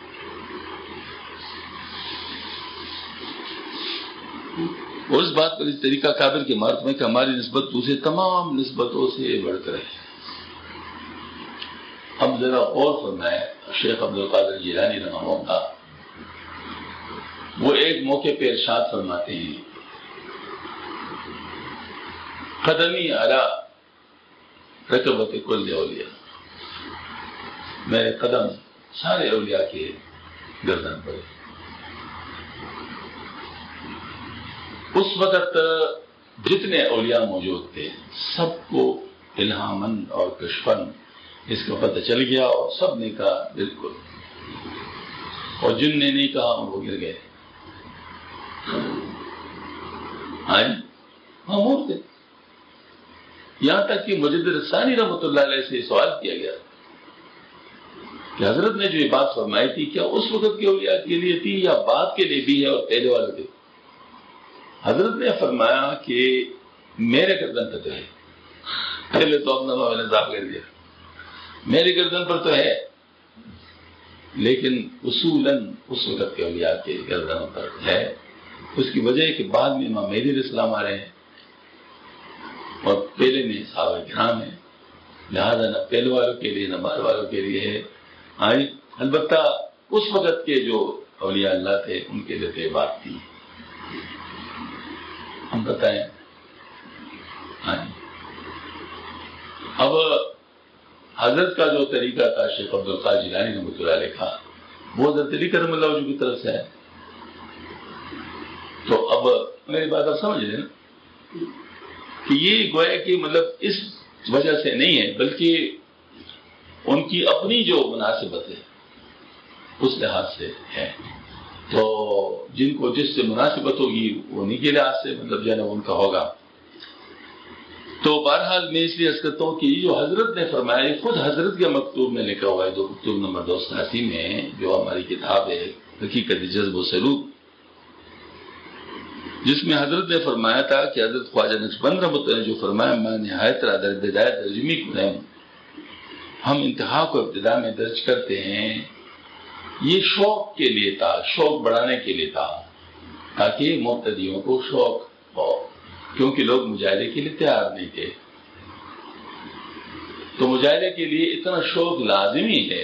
اور اس بات پر اس طریقہ کابر کے مارک میں کہ ہماری نسبت دوسرے تمام نسبتوں سے بڑھ کر ہے. اب ذرا اور فرمائے شیخ عبد القادر جیلانی رحمہ اللہ، وہ ایک موقع پہ ارشاد فرماتے ہیں قدمی علی رکبت کل اولیاء، میرے قدم سارے اولیاء کے گردن پر. اس وقت جتنے اولیاء موجود تھے سب کو الہامن اور کشفن اس کا پتہ چل گیا اور سب نے کہا بالکل، اور جن نے نہیں کہا وہ گر گئے. معمول تھے. یہاں تک کہ مجدد ثانی رحمۃ اللہ علیہ سے سوال کیا گیا کہ حضرت نے جو یہ بات فرمائی تھی کیا اس وقت کے اولیاء کے لیے تھی یا بعد کے لیے بھی ہے اور پہلے والے تھے؟ حضرت نے فرمایا کہ میرے گردن پہ تو ہے، پہلے تو اپنا میں نے صاف کر دیا. میری گردن پر تو ہے، لیکن اصولاً اس وقت کے اولیاء کے گردنوں پر ہے۔ اس کی وجہ ہے کہ بعد میں امام مہدی علیہ السلام آ رہے ہیں اور پہلے میں صحابہ کرام ہیں، لہذا نہ پہلے والوں کے لیے نہ بعد والوں کے لیے ہے۔ البتہ اس وقت کے جو اولیاء اللہ تھے ان کے لیے تو یہ بات تھی۔ ہم بتائیں اب حضرت کا جو طریقہ تھا شیخ عبدالقادر جیلانی رحمۃ اللہ علیہ کا، وہ حضرت علی کرم اللہ وجہ کی طرف سے ہے۔ تو اب میری بات آپ سمجھ رہے ہیں نا کہ یہ گویا کہ مطلب اس وجہ سے نہیں ہے، بلکہ ان کی اپنی جو مناسبت ہے اس لحاظ سے ہے۔ تو جن کو جس سے مناسبت ہوگی انہی کے لحاظ سے مطلب جو ہے نا ان کا ہوگا۔ تو بہرحال میں اس لیے عرض کرتا ہوں کہ جو حضرت نے فرمایا، یہ خود حضرت کے مکتوب میں لکھا ہوا ہے، جو مکتوب نمبر 287 میں جو ہماری کتاب ہے حقیقت جذب و سلوک، جس میں حضرت نے فرمایا تھا کہ حضرت خواجہ نقشبند رحمۃ اللہ نے جو فرمایا، میں نہایت در بدایت ترجمی کریں، ہم انتہا کو ابتدا میں درج کرتے ہیں، یہ شوق کے لیے تھا، شوق بڑھانے کے لیے تھا، تاکہ مبتدیوں کو شوق ہو، کیونکہ لوگ مجاہدے کے لیے تیار نہیں تھے۔ تو مجاہدے کے لیے اتنا شوق لازمی ہے،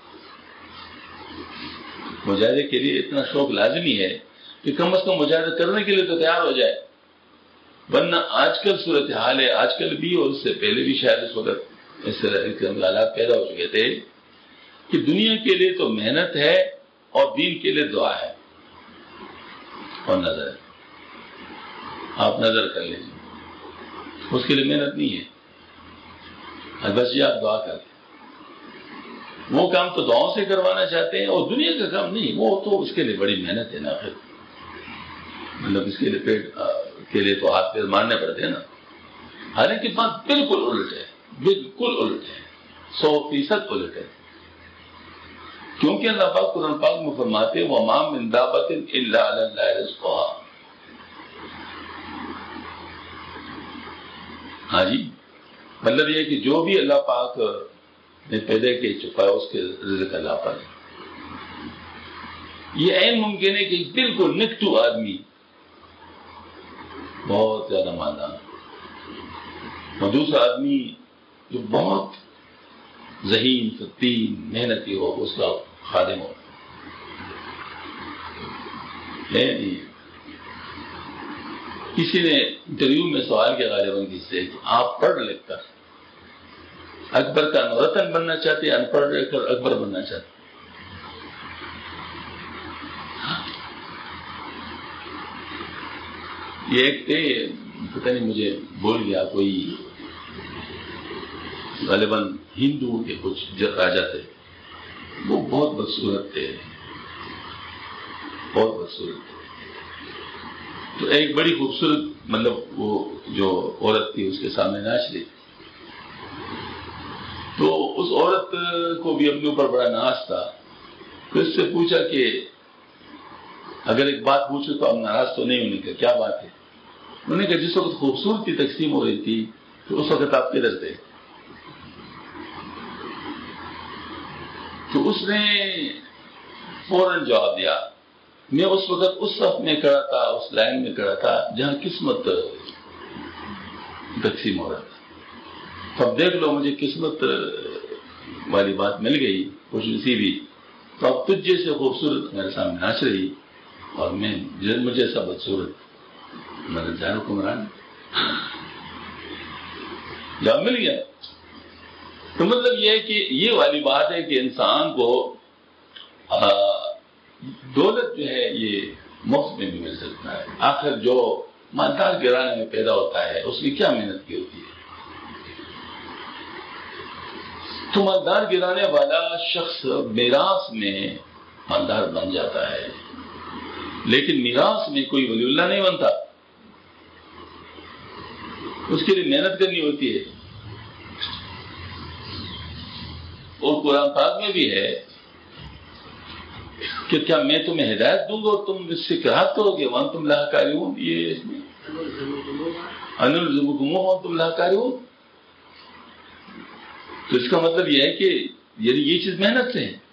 مجاہدے کے لیے اتنا شوق لازمی ہے کہ کم از کم مجاہدہ کرنے کے لیے تو تیار ہو جائے، ورنہ آج کل صورتحال ہے، آج کل بھی اور اس سے پہلے بھی شاید اس وقت اس طرح کے حالات پیدا ہو چکے تھے کہ دنیا کے لیے تو محنت ہے اور دین کے لیے دعا ہے اور نظر ہے۔ آپ نظر کر لیجیے، اس کے لیے محنت نہیں ہے، بس یہ آپ دعا کر لیں۔ وہ کام تو دعاؤں سے کروانا چاہتے ہیں اور دنیا کا کام نہیں، وہ تو اس کے لیے بڑی محنت ہے نا، پھر مطلب اس کے لیے پیٹ کے لیے تو ہاتھ پیر مارنے پڑتے ہیں نا۔ حالانکہ بات بالکل الٹ ہے، بالکل الٹ ہے، 100% الٹ ہے، کیونکہ اللہ پاک قرآن پاک میں فرماتے ہیں وَمَا مِن دَابَّةٍ إِلَّا عَلَى اللَّهِ رِزْقُهَا۔ ہاں جی، مطلب یہ کہ جو بھی اللہ پاک نے پیدا کے چکا ہے اس کے رزق اللہ پر ہے۔ یہ عین ممکن ہے کہ بالکل نکٹو آدمی، بہت زیادہ مالدار، اور دوسرا آدمی جو بہت ذہین فتین محنتی ہو، اس کا خادم ہو، ہے نہیں۔ کسی نے انٹرویو میں سوال کیا غالباً کسی سے کہ آپ پڑھ لکھ کر اکبر کا نورتن بننا چاہتے ہیں، ان پڑھ لکھ کر اکبر بننا چاہتے ہیں؟ یہ ایک تھے، پتہ نہیں مجھے بول گیا، کوئی غالباً ہندو کے کچھ راجا تھے، وہ بہت بدصورت تھے، بہت بدصورت تھے۔ تو ایک بڑی خوبصورت مطلب وہ جو عورت تھی اس کے سامنے ناچ رہی، تو اس عورت کو بھی اپنے اوپر بڑا ناز تھا، تو اس سے پوچھا کہ اگر ایک بات پوچھو تو آپ ناراض تو نہیں ہونے کا، کیا بات ہے؟ انہوں نے کہا جس وقت خوبصورتی تقسیم ہو رہی تھی تو اس وقت آپ کدھر تھے؟ تو اس نے فوراً جواب دیا، میں اس وقت اس صف میں کھڑا تھا، اس لائن میں کھڑا تھا جہاں قسمت تقسیم ہو رہا تھا۔ تو اب دیکھ لو مجھے قسمت والی بات مل گئی، خوش نصیبی، تو اب تجھ جیسے خوبصورت میرے سامنے ناچ رہی اور میں مجھے ایسا بدصورت، میرے ظاہر حکمران جواب مل گیا۔ تو مطلب یہ ہے کہ یہ والی بات ہے کہ انسان کو دولت جو ہے یہ مفت میں بھی مل سکتا ہے، آخر جو مالدار گرانے میں پیدا ہوتا ہے اس کی کیا محنت کی ہوتی ہے؟ تو مالدار گرانے والا شخص میراث میں مالدار بن جاتا ہے، لیکن میراث میں کوئی ولی اللہ نہیں بنتا، اس کے لیے محنت کرنی ہوتی ہے۔ اور قرآن پاک میں بھی ہے کہ کیا میں تمہیں ہدایت دوں گا اور تم اس سے قرات کرو گے، وانتم لہا کارہون، یہ اس میں انلزمکموہ وانتم لہا کارہون۔ تو اس کا مطلب یہ ہے کہ یعنی یہ چیز محنت سے ہے،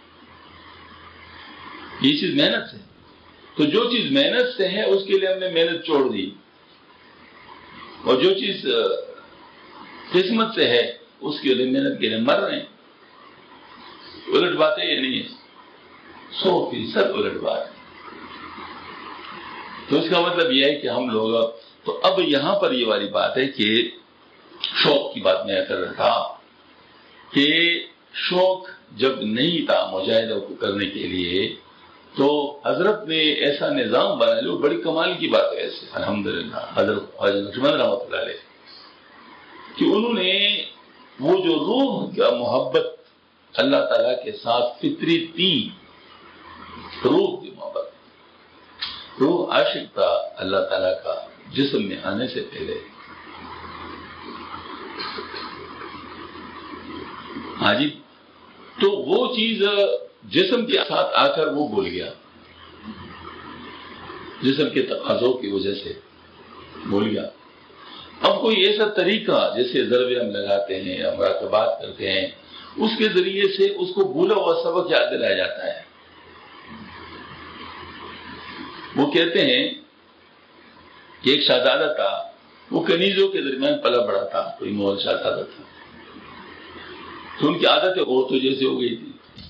یہ چیز محنت سے، تو جو چیز محنت سے ہے اس کے لیے ہم نے محنت چھوڑ دی، اور جو چیز قسمت سے ہے اس کے لیے محنت کے لیے مر رہے ہیں۔ الٹ بات ہے یہ نہیں ہے، 100% الٹ بات ہے۔ تو اس کا مطلب یہ ہے کہ ہم لوگ تو اب یہاں پر یہ والی بات ہے کہ شوق کی بات میں کر رہا تھا کہ شوق جب نہیں تھا مجاہدہ کو کرنے کے لیے تو حضرت نے ایسا نظام بنا لیا، بڑی کمال کی بات ہے ایسے الحمدللہ حضرت خواجہ نقشبند رحمۃ اللہ علیہ کہ انہوں نے وہ جو روح کا محبت اللہ تعالیٰ کے ساتھ فطری تھی، روح کی محبت، روح عاشق تھا اللہ تعالیٰ کا جسم میں آنے سے پہلے، ہاں جی، تو وہ چیز جسم کے ساتھ آ کر وہ بھول گیا، جسم کے تقاضوں کی وجہ سے بھول گیا۔ اب کوئی ایسا طریقہ جیسے ضربے ہم لگاتے ہیں یا مراقبات کرتے ہیں، اس کے ذریعے سے اس کو بھولا ہوا سبق یاد دلایا جاتا ہے۔ وہ کہتے ہیں کہ ایک شہزادہ تھا، وہ کنیزوں کے درمیان پلا بڑا تھا، کوئی مغل شہزادہ تھا، تو ان کی عادت عورتوں جیسے ہو گئی تھی۔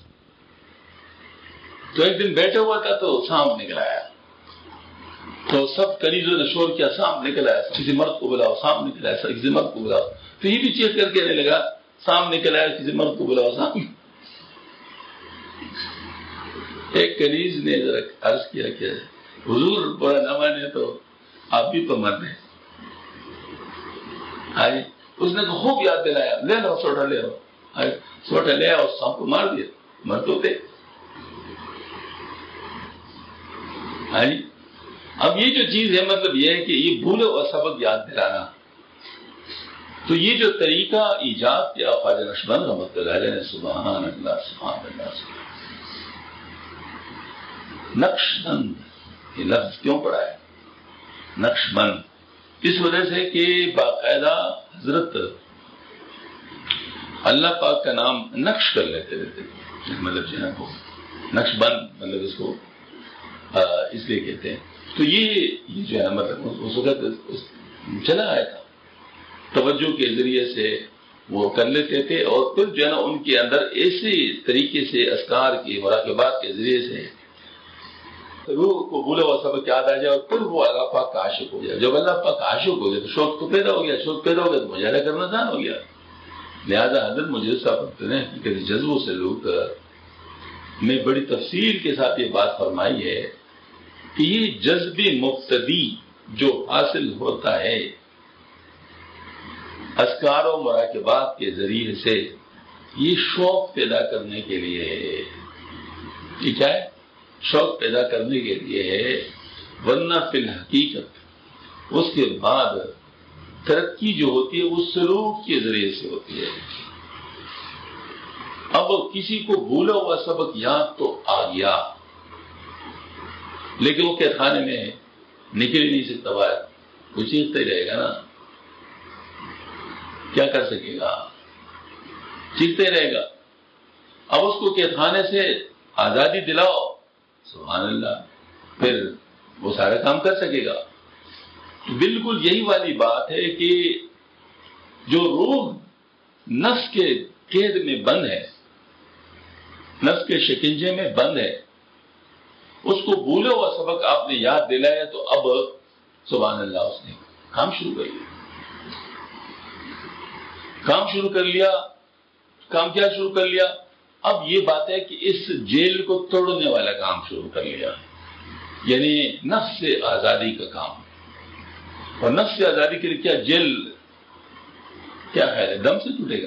تو ایک دن بیٹھا ہوا تھا تو سانپ نکل آیا، تو سب کنیزوں نے شور کیا سانپ نکل آیا، کسی مرد کو بلاؤ، سانپ نکل آیا، کسی مرد کو بلاؤ۔ تو یہ بھی چیک کر کے آنے لگا سانپ نکل آیا، کسی مرد کو بلاؤ، سانپ۔ ایک کنیز نے ذرا عرض کیا کہ حضور برا نہ مانے تو آپ بھی تو مرد ہیں۔ اس نے خوب یاد دلایا، لے لو سوٹا لے آؤ، سوٹا لے آؤ، سانپ کو مار دیا، مر تو تھے۔ اب یہ جو چیز ہے مطلب یہ ہے کہ یہ بھولے ہوا سبق یاد دلانا، تو یہ جو طریقہ ایجاد کیا خواجہ نقشبند رحمۃ اللہ علیہ نے، سبحان اللہ سبحان اللہ سبحان۔ نقشبند یہ لفظ کیوں پڑا ہے نقشبند؟ اس وجہ سے کہ باقاعدہ حضرت اللہ پاک کا نام نقش کر لیتے رہتے، مطلب جو ہے وہ نقش بند مطلب اس کو اس لیے کہتے ہیں۔ تو یہ جو ہے مطلب اس وقت چلا آیا تھا، توجہ کے ذریعے سے وہ کر لیتے تھے، اور پھر جو ہے نا ان کے اندر ایسے طریقے سے اذکار کی مراقبات کے ذریعے سے روح کو بھولا ہوا سبق یاد آ جائے، اور پھر وہ اللہ پاک کا عاشق ہو جائے۔ جب اللہ پاک کا عاشق ہو گیا تو شوق تو پیدا ہو گیا، شوق پیدا ہو گیا تو مجاہدہ کرنا آسان ہو گیا۔ لہذا حضرت مجھے صاحب نے حقیقت جذبوں سے لوگ میں بڑی تفصیل کے ساتھ یہ بات فرمائی ہے کہ یہ جذب مقتدی جو حاصل ہوتا ہے اذکار و مراقبات کے ذریعے سے، یہ شوق پیدا کرنے کے لیے ہے۔ یہ کیا ہے؟ شوق پیدا کرنے کے لیے ہے، ورنہ فی الحقیقت اس کے بعد ترقی جو ہوتی ہے وہ سلوک کے ذریعے سے ہوتی ہے۔ اب کسی کو بھولا ہوا سبق یاد تو آ گیا، لیکن وہ قید خانے میں نکل ہی نہیں سکتا، باہر وہ چیختا ہی رہے گا نا، کیا کر سکے گا؟ چیختے رہے گا۔ اب اس کو قید خانے سے آزادی دلاؤ، سبحان اللہ، پھر وہ سارا کام کر سکے گا۔ بالکل یہی والی بات ہے کہ جو روح نفس کے قید میں بند ہے، نفس کے شکنجے میں بند ہے، اس کو بھولا ہوا سبق آپ نے یاد دلایا تو اب سبحان اللہ اس نے کام شروع کر لیا۔ کام شروع کر لیا، کام کیا شروع کر لیا؟ اب یہ بات ہے کہ اس جیل کو توڑنے والا کام شروع کر لیا، یعنی نفس سے آزادی کا کام۔ اور نفس سے آزادی کے لیے کیا جیل کیا خیال ہے؟ دم سے ٹوٹے گا؟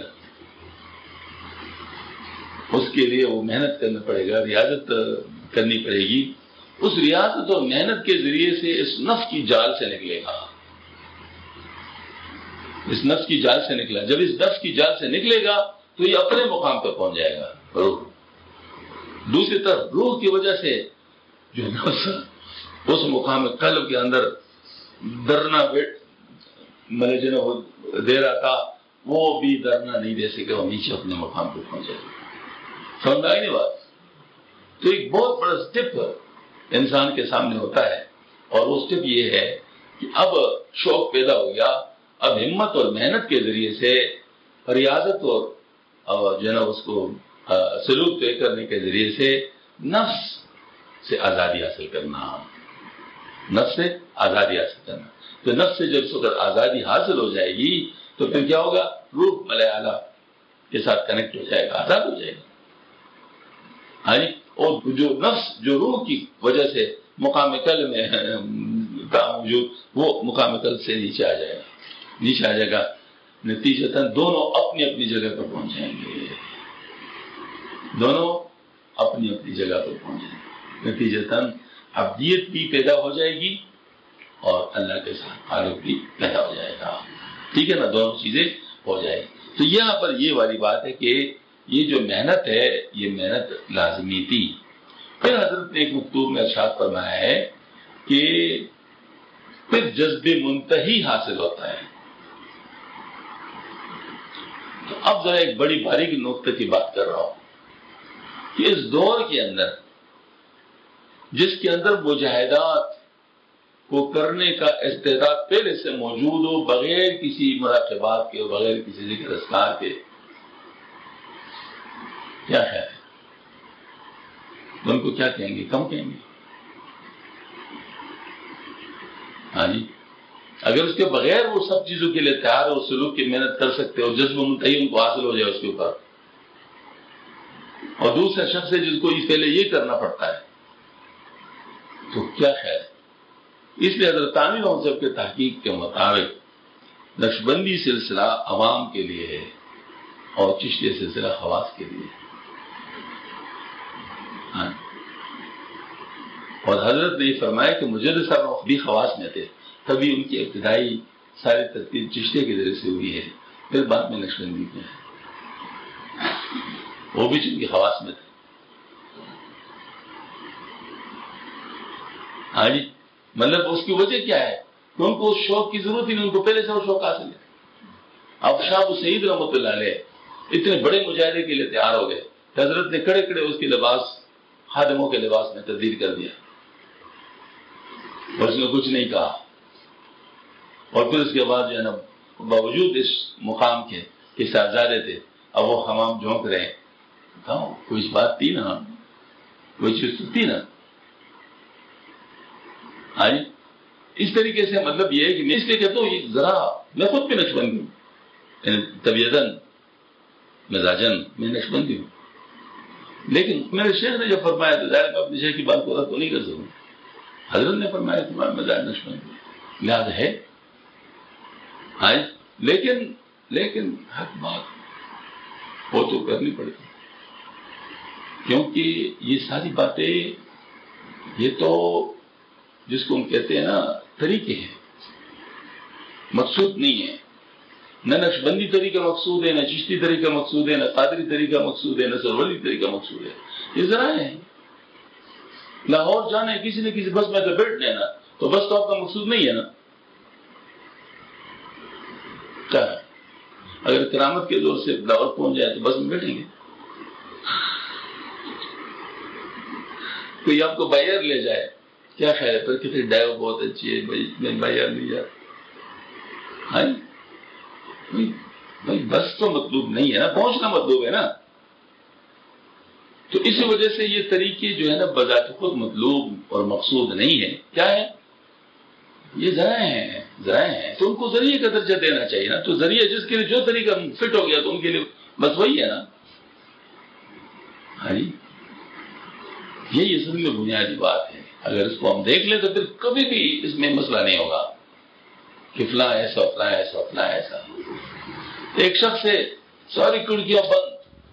اس کے لیے وہ محنت کرنا پڑے گا، ریاضت کرنی پڑے گی۔ اس ریاضت اور محنت کے ذریعے سے اس نفس کی جال سے نکلے گا، اس نفس کی جال سے نکلا۔ جب اس نفس کی جال سے نکلے گا تو یہ اپنے مقام پر پہنچ جائے گا روح۔ دوسری طرف روح کی وجہ سے جو نفس اس مقام قلب کے اندر درنا جو وہ دے رہا تھا، وہ بھی دھرنا نہیں دے سکے، وہ نیچے اپنے مقام پہ پہنچ جائے. سمجھ آئی نہیں بات؟ تو ایک بہت بڑا اسٹیپ انسان کے سامنے ہوتا ہے، اور وہ اسٹیپ یہ ہے کہ اب شوق پیدا ہو گیا، اب ہمت اور محنت کے ذریعے سے ریاضت اور جو ہے نا اس کو سلوک طے کرنے کے ذریعے سے نفس سے آزادی حاصل کرنا، نفس سے آزادی حاصل کرنا. تو نفس سے جب اس وقت آزادی حاصل ہو جائے گی تو پھر کیا ہوگا؟ روح ملائے اعلیٰ کے ساتھ کنیکٹ ہو جائے گا، آزاد ہو جائے گا. ہاں جی. اور جو نفس جو روح کی وجہ سے مقام کل میں موجود، وہ مقام کل سے نیچے آ جائے گا. نتیجتاً دونوں اپنی اپنی جگہ پر پہنچ جائیں گے، دونوں اپنی اپنی جگہ پر پہنچ جائیں گے. نتیجتاً عبدیت بھی پیدا ہو جائے گی اور اللہ کے ساتھ تعلق بھی پیدا ہو جائے گا. ٹھیک ہے نا؟ دونوں چیزیں ہو جائے گی. تو یہاں پر یہ والی بات ہے کہ یہ جو محنت ہے یہ محنت لازمی تھی. پھر حضرت نے ایک مکتوب میں ارشاد فرمایا ہے کہ پھر جذب منتہی حاصل ہوتا ہے. تو اب ذرا ایک بڑی باریک نقطے کی بات کر رہا ہوں کہ اس دور کے اندر جس کے اندر مجاہدات کو کرنے کا استعداد پہلے سے موجود ہو، بغیر کسی مراقبات کے، بغیر کسی ذکر اذکار کے، کیا ہے ان کو کیا کہیں گے؟ کم کہیں گے. ہاں جی. اگر اس کے بغیر وہ سب چیزوں کے لیے تیار ہو، سلوک کی محنت کر سکتے اور جذب منتہی ان کو حاصل ہو جائے اس کے اوپر، اور دوسرا شخص ہے جس کو پہلے یہ کرنا پڑتا ہے، تو کیا خیر ہے. اس لیے حضرت تانوی صاحب کے تحقیق کے مطابق نقشبندی سلسلہ عوام کے لیے ہے اور چشتی سلسلہ خواص کے لیے. ہاں. اور حضرت نے یہ فرمایا کہ مجدد صاحب بھی خواص میں تھے، تبھی ان کی ابتدائی ساری ترتیب چشتے کے ذریعے سے ہوئی ہے، پھر بعد میں نقشبندی میں ہے، وہ بھی چن کے خواص میں تھے. ہاں جی. مطلب اس کی وجہ کیا ہے کہ ان کو شوق کی ضرورت ہی نہیں، ان کو پہلے سے وہ شوق حاصل ہے. اب شاہ ابو سعید رحمۃ اللہ علیہ اتنے بڑے مجاہدے کے لیے تیار ہو گئے، حضرت نے کڑے کڑے اس کے لباس خادموں کے لباس میں تبدیل کر دیا، اور اس نے کچھ نہیں کہا. اور پھر اس کے بعد جو ہے نا باوجود اس مقام کے کہ صاحبزادے تھے، اب وہ حمام جھونک رہے ہیں. کوئی بات تھی نا، کوئی چیز تو تھی نا. ہاں جی. اس طریقے سے مطلب یہ ہے کہ میں اس لیے کہتا ہوں یہ ذرا میں خود بھی نقشبندی ہوں، طبیعتاً مزاجن میں نقشبندی ہوں، لیکن میرے شیخ نے جو فرمایا تو ظاہر میں اپنے شیخ کی بات کو رد تو نہیں کر سکوں. حضرت نے فرمایا تمہارا مزاج نقشبندی لحاظ ہے. ہاں. لیکن حق بات وہ تو کرنی پڑے گی، کیونکہ یہ ساری باتیں یہ تو جس کو ہم کہتے ہیں نا طریقے ہیں، مقصود نہیں ہے. نہ نقشبندی طریقہ مقصود ہے، نہ چشتی طریقہ مقصود ہے، نہ قادری طریقہ مقصود ہے، نہ سروردی طریقہ مقصود ہے. یہ ذرائع ہیں. لاہور جانا ہے، کسی نہ کسی بس میں تو بیٹھ لینا، تو بس تو آپ کا مقصود نہیں ہے نا. کیا ہے؟ اگر کرامت کے دور سے لاہور پہنچ جائے تو بس میں بیٹھیں گے. کوئی آپ کو بائر لے جائے، کیا خیر ہے؟ پھر کسی ڈرائیور بہت اچھی ہے، میں بائر نہیں جا. ہاں بھائی بس تو مطلوب نہیں ہے نا، پہنچنا مطلوب ہے نا. تو اسی وجہ سے یہ طریقے جو ہے نا بذات خود مطلوب اور مقصود نہیں ہے. کیا ہے؟ یہ ذرائع ہیں تو ان کو ذریعے کا درجہ دینا چاہیے نا. تو ذریعہ جس کے لیے جو طریقہ فٹ ہو گیا تو ان کے لیے بس وہی ہے نا. ہاں جی. یہی اصل میں بنیادی بات ہے. اگر اس کو ہم دیکھ لیں تو پھر کبھی بھی اس میں مسئلہ نہیں ہوگا کہ فلاں ایسا فلاں ایسا فلاں ایسا. ایک شخص سے ساری کھڑکیاں بند،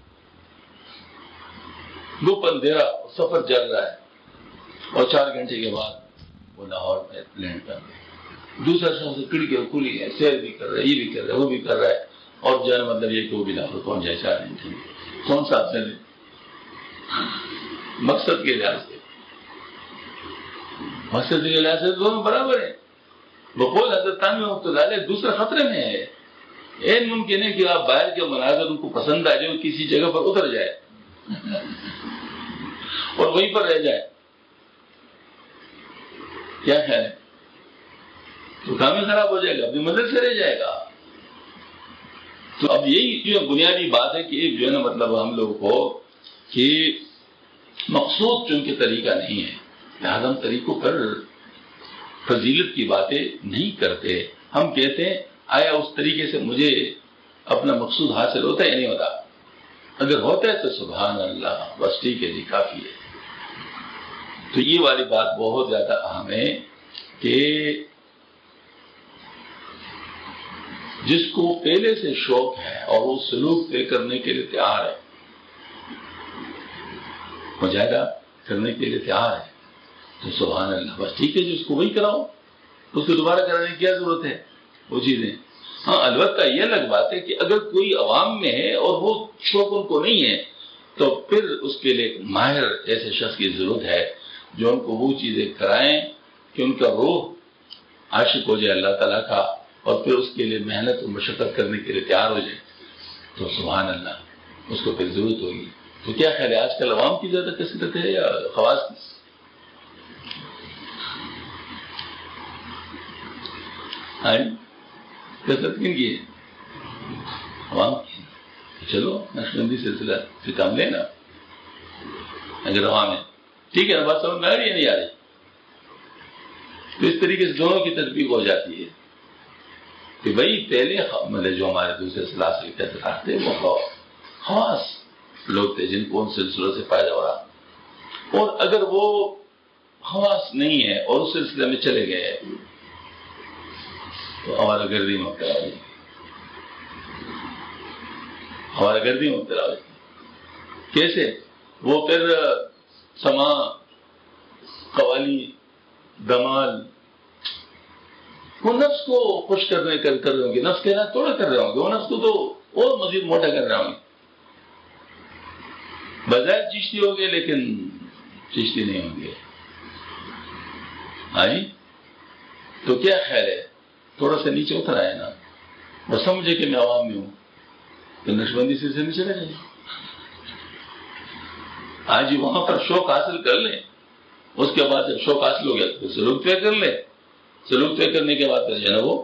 دھوپ اندھیرا، سفر چل رہا ہے، اور 4 گھنٹے کے بعد وہ لاہور میں لینڈ کر گئے. دوسرا شخص کھڑکیاں کھلی ہے، سیر بھی کر رہا ہے، یہ بھی کر رہا ہے، وہ بھی کر رہا ہے، اور جو ہے مطلب یہ کہ وہ بھی لاہور پہنچ جائے 4 گھنٹے میں. کون سا افضل ہے؟ مقصد کے لحاظ سے، مقصد کے لحاظ سے دونوں برابر ہیں. بقول حضرت تانوی رحمۃ اللہ علیہ دوسرا خطرے میں ہے. این ممکن ہے کہ آپ باہر کے مناظر ان کو پسند آ جائے، کسی جگہ پر اتر جائے اور وہیں پر رہ جائے. کیا خیال ہے؟ تو کام ہی خراب ہو جائے گا، اپنی منزل سے رہ جائے گا. تو اب یہی جو بنیادی بات ہے کہ ایک جو ہے نا مطلب ہم لوگوں کو کہ مقصود چونکہ طریقہ نہیں ہے، لہٰذا ہم طریقوں پر فضیلت کی باتیں نہیں کرتے. ہم کہتے ہیں آیا اس طریقے سے مجھے اپنا مقصود حاصل ہوتا ہے یا نہیں ہوتا؟ اگر ہوتا ہے تو سبحان اللہ، بس ٹھیک ہے جی، کافی ہے. تو یہ والی بات بہت زیادہ اہم ہے کہ جس کو پہلے سے شوق ہے اور وہ سلوک طے کرنے کے لیے تیار ہے، مجاہدہ کرنے کے لیے تیار ہے، تو سبحان اللہ، بس ٹھیک ہے جی، اس کو وہی کراؤ. اس کو دوبارہ کرانے کی کیا ضرورت ہے وہ چیزیں؟ ہاں البتہ یہ الگ بات ہے کہ اگر کوئی عوام میں ہے اور وہ شوق ان کو نہیں ہے تو پھر اس کے لیے ماہر ایسے شخص کی ضرورت ہے جو ان کو وہ چیزیں کرائیں کہ ان کا روح عاشق ہو جائے اللہ تعالیٰ کا، اور پھر اس کے لیے محنت اور مشقت کرنے کے لیے تیار ہو جائے. تو سبحان اللہ اس کو پھر ضرورت ہوگی. تو کیا خیال ہے، آج کل عوام کی زیادہ کثرت ہے یا خواص کی؟ کثرت کن کی ہے؟ عوام کی. چلو نقشبندی سلسلہ سے کام لینا اگر عوام ہے، ٹھیک ہے نا، بات سمجھ میں آ رہی ہے نہیں آ رہی؟ تو اس طریقے سے دونوں کی تطبیق ہو جاتی ہے کہ بھائی پہلے مطلب جو ہمارے دوسرے سلاسل کے اثرات تھے وہ خاص لوگ تھے جن کو ان سلسلوں سے فائدہ ہو رہا، اور اگر وہ خاص نہیں ہے اور اس سلسلے میں چلے گئے تو ہمارا گردی میں مبتلا ہو جائے، ہمارا گردی میں مبتلا ہو جائے. کیسے؟ وہ پھر سما، قوالی، دمال، وہ نفس کو خوش کرنے کر رہے ہوں گے، نفس کے نہ توڑا کر رہے ہوں گے، وہ نفس کو تو اور مزید موٹا کر رہے ہوں گے. بظاہر چشتی ہو گئے لیکن چشتی نہیں ہوں گے. ہاں جی، تو کیا خیال ہے، تھوڑا سا نیچے اتر آئے نا اور سمجھے کہ میں عوام میں ہوں تو نقشبندی سلسلے میں چلے جائیں. آج ہی وہاں پر شوق حاصل کر لیں، اس کے بعد جب شوق حاصل ہو گیا تو سلوک طے کر لیں، سلوک طے کرنے کے بعد جو ہے نا وہ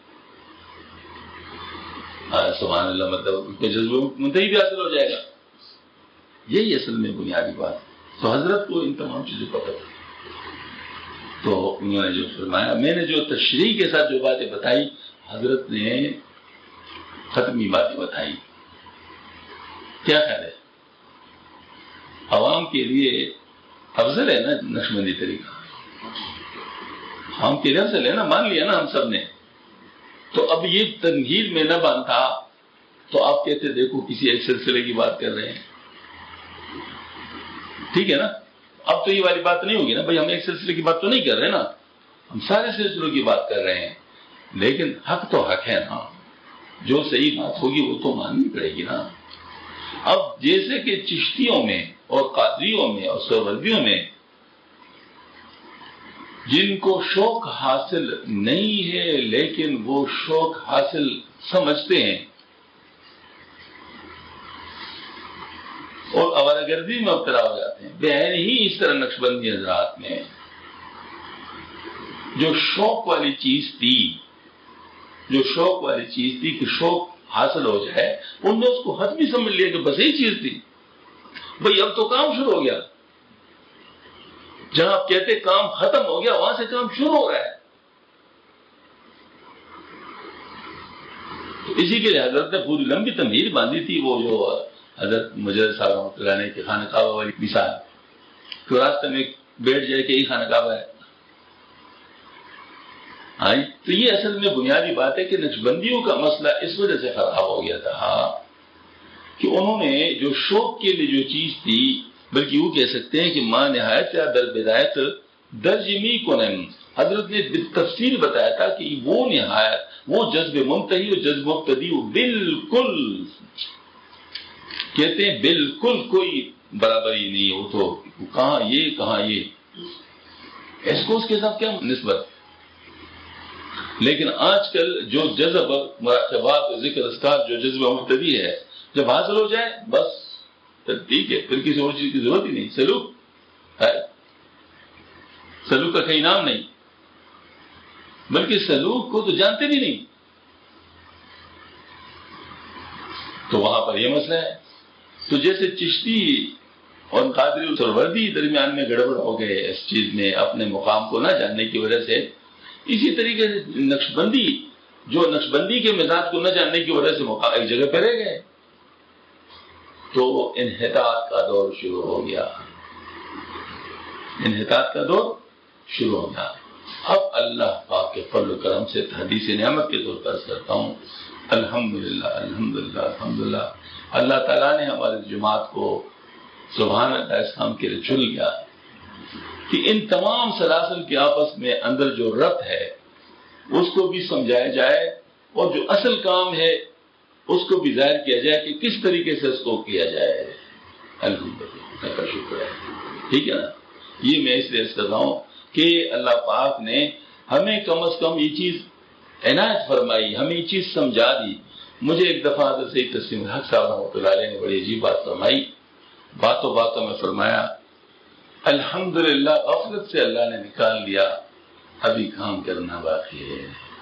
سبحان اللہ مطلب ان کے جذبے منتہی بھی حاصل ہو جائے گا. یہی اصل میں بنیادی بات. تو حضرت کو ان تمام چیزوں کا پتہ، تو انہوں نے جو فرمایا، میں نے جو تشریح کے ساتھ جو باتیں بتائی، حضرت نے ختمی باتیں بتائی. کیا خیال ہے، عوام کے لیے افضل ہے نا نقشبندی طریقہ؟ عوام کے لیے افضل ہے نا، مان لیا نا ہم سب نے. تو اب یہ تنقید میں نہ باندھا تو آپ کہتے دیکھو کسی ایک سلسلے کی بات کر رہے ہیں، ٹھیک ہے نا. اب تو یہ والی بات نہیں ہوگی نا بھائی، ہم ایک سلسلے کی بات تو نہیں کر رہے نا، ہم سارے سلسلوں کی بات کر رہے ہیں. لیکن حق تو حق ہے نا، جو صحیح بات ہوگی وہ تو ماننی پڑے گی نا. اب جیسے کہ چشتیوں میں اور قادریوں میں اور سہروردیوں میں جن کو شوق حاصل نہیں ہے لیکن وہ شوق حاصل سمجھتے ہیں اور آوارہ میں مبتلا ہو جاتے ہیں، بہن ہی اس طرح نقشبندی حضرات میں جو شوق والی چیز تھی، جو شوق والی چیز تھی کہ شوق حاصل ہو جائے، انہوں نے اس کو حتمی سمجھ لیا کہ بس یہی چیز تھی. بھئی اب تو کام شروع ہو گیا، جہاں آپ کہتے کام ختم ہو گیا وہاں سے کام شروع ہو رہا ہے. تو اسی کے لیے حضرت نے پوری لمبی تمہید باندھی تھی، وہ جو حضرت مجدد صاحب رحمۃ اللہ علیہ کے خانہ کعبہ والی مثال، تو راستہ میں بیٹھ جائے کہ یہی خانہ کعبہ ہے. تو یہ اصل میں بنیادی بات ہے کہ نقشبندیوں کا مسئلہ اس وجہ سے خراب ہو گیا تھا کہ انہوں نے جو شوق کے لیے جو چیز تھی، بلکہ وہ کہہ سکتے ہیں کہ ماں نہایت یا در بدایت درجمی کنن، حضرت نے بالتفصیل بتایا تھا کہ وہ نہایت، وہ جذب منتہی اور جذب مبتدی، وہ بالکل کہتے ہیں بالکل کوئی برابری نہیں ہے. وہ تو کہاں یہ کہاں یہ، اس کو اس کے ساتھ کیا نسبت؟ لیکن آج کل جو جذب مراقبات و ذکر اذکار جو جذبہ مبتدی ہے، جب حاصل ہو جائے بس پھر ٹھیک ہے، پھر کسی اور چیز کی ضرورت ہی نہیں. سلوک ہے، سلوک کا کہیں نام نہیں، بلکہ سلوک کو تو جانتے بھی نہیں. تو وہاں پر یہ مسئلہ ہے. تو جیسے چشتی اور قادری سروردی درمیان میں گڑبڑ ہو گئے اس چیز میں اپنے مقام کو نہ جاننے کی وجہ سے، اسی طریقے سے نقشبندی جو نقشبندی کے مزاج کو نہ جاننے کی وجہ سے ایک جگہ پہ رہ گئے، تو انحطاط کا دور شروع ہو گیا. انحطاط کا دور شروع ہو گیا. اب اللہ پاک کے فضل و کرم سے حدیث نعمت کے طور پر عرض کرتا ہوں، الحمدللہ الحمدللہ الحمدللہ، اللہ تعالیٰ نے ہمارے جماعت کو سبحان اللہ اسلام کے لیے چن لیا کہ ان تمام سلاسل کے آپس میں اندر جو ربط ہے اس کو بھی سمجھایا جائے، اور جو اصل کام ہے اس کو بھی ظاہر کیا جائے کہ کس طریقے سے اس کو کیا جائے. الحمدللہ کا شکر ہے. ٹھیک ہے نا. یہ میں اس لیے کر رہا ہوں کہ اللہ پاک نے ہمیں کم از کم یہ چیز عنایت فرمائی، ہمیں یہ چیز سمجھا دی. مجھے ایک دفعہ حضرت سید تسلیم الحق صاحب رحمۃ اللہ علیہ نے بڑی عجیب بات فرمائی. باتوں باتوں میں فرمایا، الحمدللہ غفلت سے اللہ نے نکال دیا، ابھی کام کرنا باقی ہے.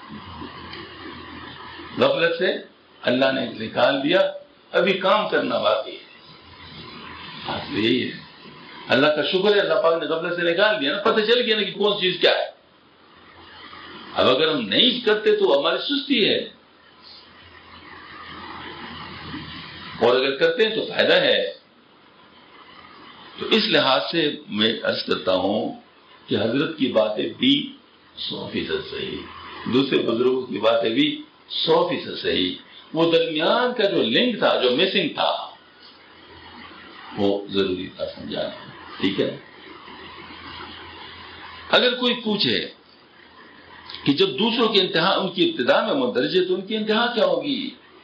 غفلت سے اللہ نے نکال دیا، ابھی کام کرنا باقی ہے. یہی ہے، اللہ کا شکر ہے اللہ پاک نے غفلت سے نکال دیا نا، پتہ چل گیا نا کہ کون چیز کیا ہے. اب اگر ہم نہیں کرتے تو ہماری سستی ہے، اور اگر کرتے ہیں تو فائدہ ہے. تو اس لحاظ سے میں عرض کرتا ہوں کہ حضرت کی باتیں بھی 100% صحیح، دوسرے بزرگوں کی باتیں بھی 100% صحیح. وہ درمیان کا جو لنک تھا، جو مسنگ تھا، وہ ضروری تھا سمجھانا. ٹھیک ہے. اگر کوئی پوچھے کہ جب دوسروں کی انتہا ان کی ابتدا میں مندرج ہے تو ان کی انتہا کیا ہوگی،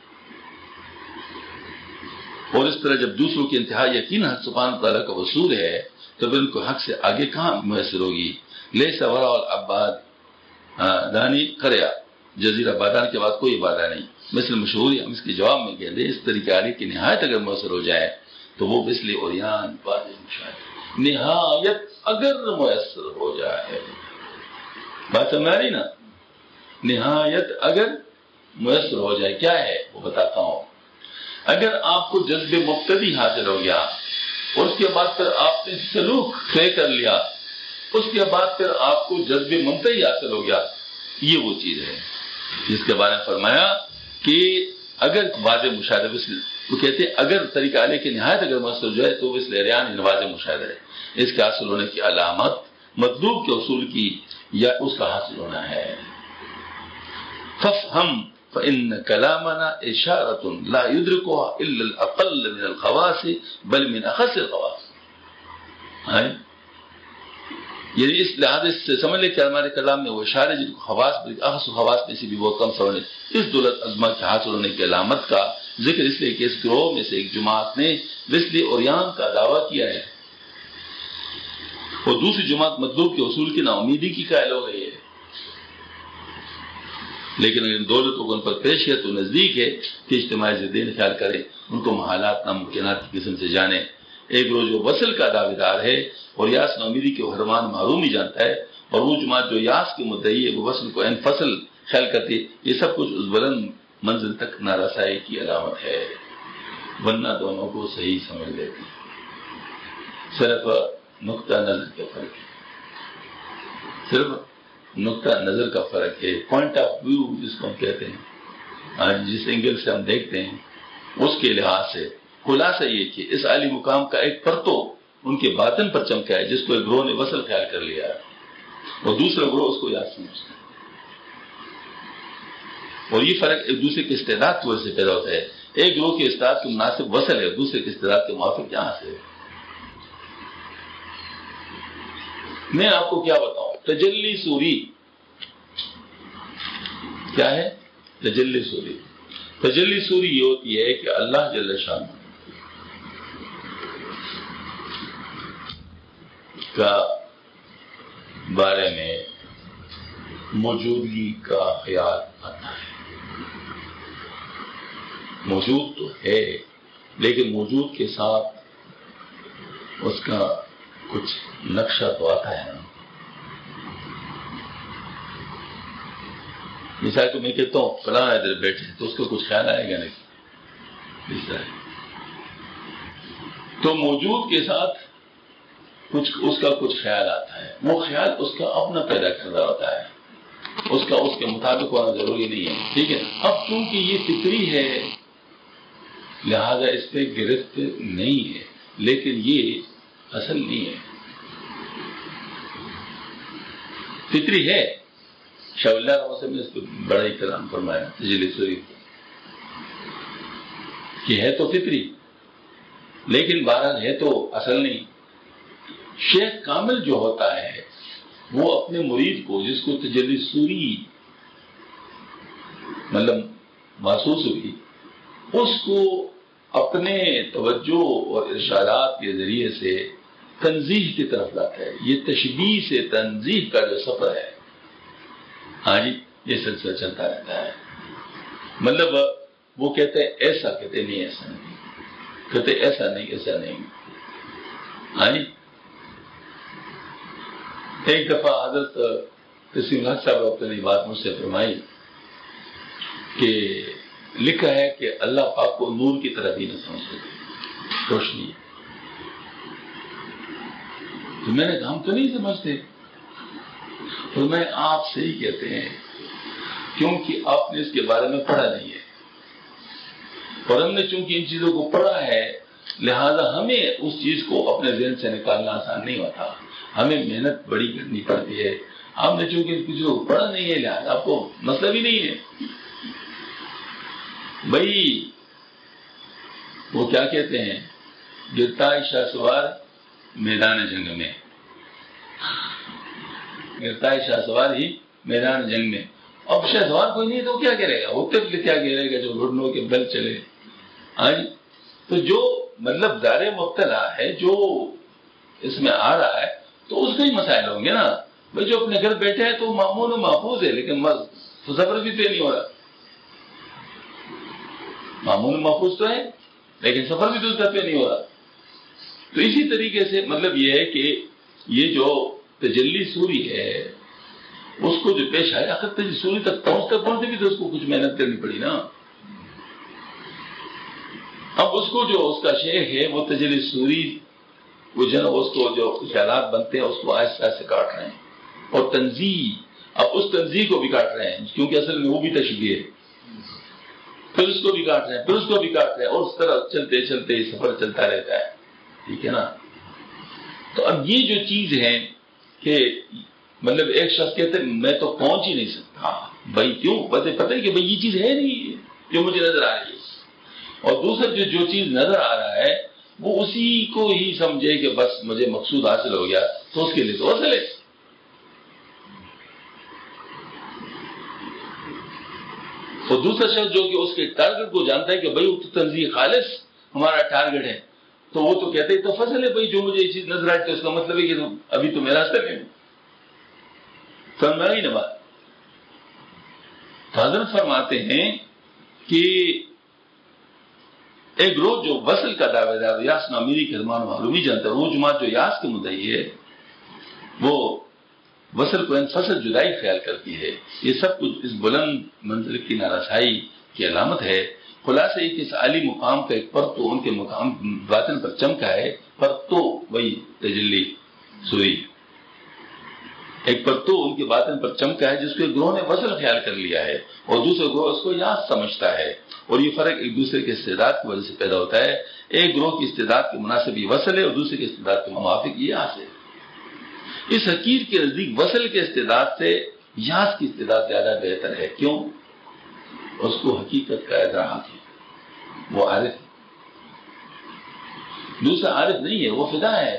اور اس طرح جب دوسروں کی انتہا یقین حق سبحانہ تعالیٰ کا وصول ہے تو پھر ان کو حق سے آگے کہاں میسر ہوگی. لے سورا اور عباد دانی کریا، جزیرہ بادان کے بعد کوئی بادہ نہیں. مثل مشہور ہم اس کے جواب میں کہہ دیں، اس طریقے آگے کی نہایت اگر میسر ہو جائے تو وہ مثل اوریان نہایت اگر میسر ہو جائے. بات سمجھ رہی نا. نہایت اگر میسر ہو جائے کیا ہے وہ بتاتا ہوں. اگر آپ کو جذب مبتدی حاصل ہو گیا، اس کے بعد پھر آپ نے سلوک طے کر لیا، اس کے بعد پھر آپ کو جذب منتہی حاصل ہو گیا، یہ وہ چیز ہے جس کے بارے میں فرمایا کہ اگر واضح مشاہدہ، وہ کہتے ہیں اگر طریقہ علیہ کی نہایت اگر محصول ہو جائے تو اس لیریان واضح مشاہدہ ہے. اس کے حاصل ہونے کی علامت مطلوب کے اصول کی یا اس کا حاصل ہونا ہے. فَفْهَمْ فَإِنَّ كَلَامَنَا إِشَارَةٌ لَا يُدْرِكُهَا إِلَّا الْأَقَلَّ مِنَ الْخَوَاصِ بَلْ مِنْ أَخَصِّ الْخَوَاصِ. یعنی اس لحاظ سے سمجھ لیں کہ ہمارے کلام میں وہ اشارے جن کو خواص اخص خواص میں سے بھی بہت کم سمجھ لیں. اس دولت عظمہ کے حاصل ہونے کی علامت کا ذکر اس لیے کہ اس گروہ میں سے ایک جماعت نے وصل اوریان کا دعویٰ کیا ہے اور دوسری جماعت مطلوب کے اصول کی نا امیدی کی قائل ہو گئی ہے. لیکن اگر ان دولتوں کو ان پر پیش ہے تو نزدیک ہے کہ اجتماعی ضدین خیال کرے، ان کو محالات ناممکنات کی قسم سے جانے. ایک گروہ جو وصل کا دعوے دار ہے اور یاس نامیدی کے حرمان معروم ہی جانتا ہے، اور وہ جماعت جو یاس کی مدعی ہے وہ وصل کو انفصل خیال کرتی ہے. یہ سب کچھ اس بلند منزل تک نارسائی کی علامت ہے، ورنہ دونوں کو صحیح سمجھ لیتی. صرف نقطہ نظر کا فرق ہے، صرف نقطہ نظر کا فرق ہے. پوائنٹ آف ویو جس کو ہم کہتے ہیں، جس اینگل سے ہم دیکھتے ہیں اس کے لحاظ سے خلاصہ یہ کہ اس عالی مقام کا ایک پرتو ان کے باطن پر چمکا ہے جس کو ایک گروہ نے وصل خیال کر لیا ہے اور دوسرا گروہ اس کو یاد سمجھتا ہے. اور یہ فرق ایک دوسرے کے استعداد کی وجہ سے پیدا ہوتا ہے. ایک گروہ کے استعداد کے مناسب وصل ہے، دوسرے کے استعداد کے موافق یہاں سے. میں آپ کو کیا بتاؤں، تجلی سوری کیا ہے؟ تجلی سوری. تجلی سوری یہ ہوتی ہے کہ اللہ جل شان کا بارے میں موجودگی کا خیال آتا ہے. موجود تو ہے لیکن موجود کے ساتھ اس کا کچھ نقشہ تو آتا ہے نا. مثال کو میں کہتا ہوں فلاں ادھر بیٹھے تو اس کو کچھ خیال آئے گا نہیں. تو موجود کے ساتھ اس کا کچھ خیال آتا ہے. وہ خیال اس کا اپنا پیدا کردہ ہوتا ہے, اس کے مطابق ہونا ضروری نہیں ہے. ٹھیک ہے. اب چونکہ یہ فطری ہے لہذا اس پہ گرفت نہیں ہے, لیکن یہ اصل نہیں ہے, فطری ہے. شاہ اللہ وسلم نے اس پہ بڑا ہی کلام فرمایا تجلی سوری کہ ہے تو فطری لیکن بہرحال ہے تو اصل نہیں. شیخ کامل جو ہوتا ہے وہ اپنے مرید کو جس کو تجلی سوری مطلب محسوس ہوئی اس کو اپنے توجہ اور ارشادات کے ذریعے سے تنزیح کی طرف لاتا ہے. یہ تشبیہ سے تنزیح کا جو سفر ہے ہاں جی یہ سلسلہ چلتا رہتا ہے. مطلب وہ کہتے ہیں ایسا, کہتے نہیں ایسا نہیں, کہتے ایسا نہیں ایسا نہیں. ہاں جی ایک دفعہ حضرت تسلیم الحق صاحب اپنی بات مجھ سے فرمائی کہ لکھا ہے کہ اللہ پاک کو نور کی طرح بھی نہ سمجھ سکتے, روشنی. تو میں نے کہا ہم تو نہیں سمجھتے. تو میں آپ سے ہی کہتے ہیں کیونکہ آپ نے اس کے بارے میں پڑھا نہیں ہے اور ہم نے چونکہ ان چیزوں کو پڑھا ہے لہذا ہمیں اس چیز کو اپنے ذہن سے نکالنا آسان نہیں ہوتا, ہمیں محنت بڑی کرنی پڑتی ہے. آپ نے چونکہ ان چیزوں کو پڑھا نہیں ہے لہذا آپ کو مسئلہ بھی نہیں ہے. بھائی وہ کیا کہتے ہیں گرتا ہے شاہ سوار میدان جنگ میں, گرتا ہے شاہ سوار ہی میدان جنگ میں. اب شاہ سوار کوئی نہیں تو کیا کرے گا, وہ طفل کیا کرے گا جو گھٹنوں کے بل چلے. ہاں جی تو جو مطلب دار مبتلا ہے جو اس میں آ رہا ہے تو اس کے ہی مسائل ہوں گے نا. بھائی جو اپنے گھر بیٹھے ہیں تو معمول و محفوظ ہے لیکن سفر بھی تو نہیں ہو رہا. معمول محفوظ تو ہے لیکن سفر بھی تو اس کا پہ نہیں ہو رہا. تو اسی طریقے سے مطلب یہ ہے کہ یہ جو تجلی سوری ہے اس کو جو پیش آیا آخر تجلی سوری تک پہنچتے بھی تو اس کو کچھ محنت کرنی پڑی نا. اب اس کو جو اس کا شیخ ہے وہ تجلی سوری وہ اس کو جو خیالات بنتے ہیں اس کو آہستہ آہستہ کاٹ رہے ہیں اور تنزیح اب اس تنزیح کو بھی کاٹ رہے ہیں کیونکہ اصل میں وہ بھی تشبیہ ہے. پھر اس کو بھی کاٹ رہے ہیں پھر اس کو بھی کاٹ رہے ہیں اور اس طرح چلتے چلتے سفر چلتا رہتا ہے. ٹھیک ہے نا. تو اب یہ جو چیز ہے کہ مطلب ایک شخص کہتے ہیں میں تو پہنچ ہی نہیں سکتا. بھائی کیوں؟ پتہ ہے کہ بھائی یہ چیز ہے نہیں جو مجھے نظر آ رہی ہے, اور دوسرا جو چیز نظر آ رہا ہے وہ اسی کو ہی سمجھے کہ بس مجھے مقصود حاصل ہو گیا تو اس کے لیے تو حاصل ہے. اور دوسرا شخص جو کہ اس کے ٹارگٹ کو جانتا ہے کہ بھائی وہ تو تنزیہ خالص ہمارا ٹارگٹ ہے تو وہ تو کہتے ہیں تو فضل ہے بھائی جو مجھے یہ چیز نظر آتی ہے اس کا مطلب ہے کہ ابھی تو میرا راستے میں ہوں. سمجھ آئی نا بات. حضرت فرماتے ہیں کہ ایک روز جو وصل کا دعوے دار یاس نامیری کے زمان معلومی جانتا ہے وہ جماعت جو یاس کے مدعی ہے وہ وصل کو فصل جدائی خیال کرتی ہے. یہ سب کچھ اس بلند منزل کی نارسائی کی علامت ہے. خلاصہ یہ کہ اس عالی مقام کا ایک پرتو ان کے مقام باطن پر چمکا ہے. پرتو وہی تجلی سوری ایک پرتو ان کے باطن پر چمکا ہے جس کو ایک گروہ نے وصل خیال کر لیا ہے اور دوسرے گروہ اس کو یاس سمجھتا ہے. اور یہ فرق ایک دوسرے کے استعداد کی وجہ سے پیدا ہوتا ہے. ایک گروہ کی استعداد کے مناسب یہ وصل ہے اور دوسرے کے استعداد کے موافق یہ یاس ہے. اس حقیر کے نزدیک وصل کے استعداد سے یاس کی استعداد زیادہ بہتر ہے. کیوں؟ اس کو حقیقت کا ادراک ہے, وہ عارف ہے. دوسرا عارف نہیں ہے, وہ فدا ہے.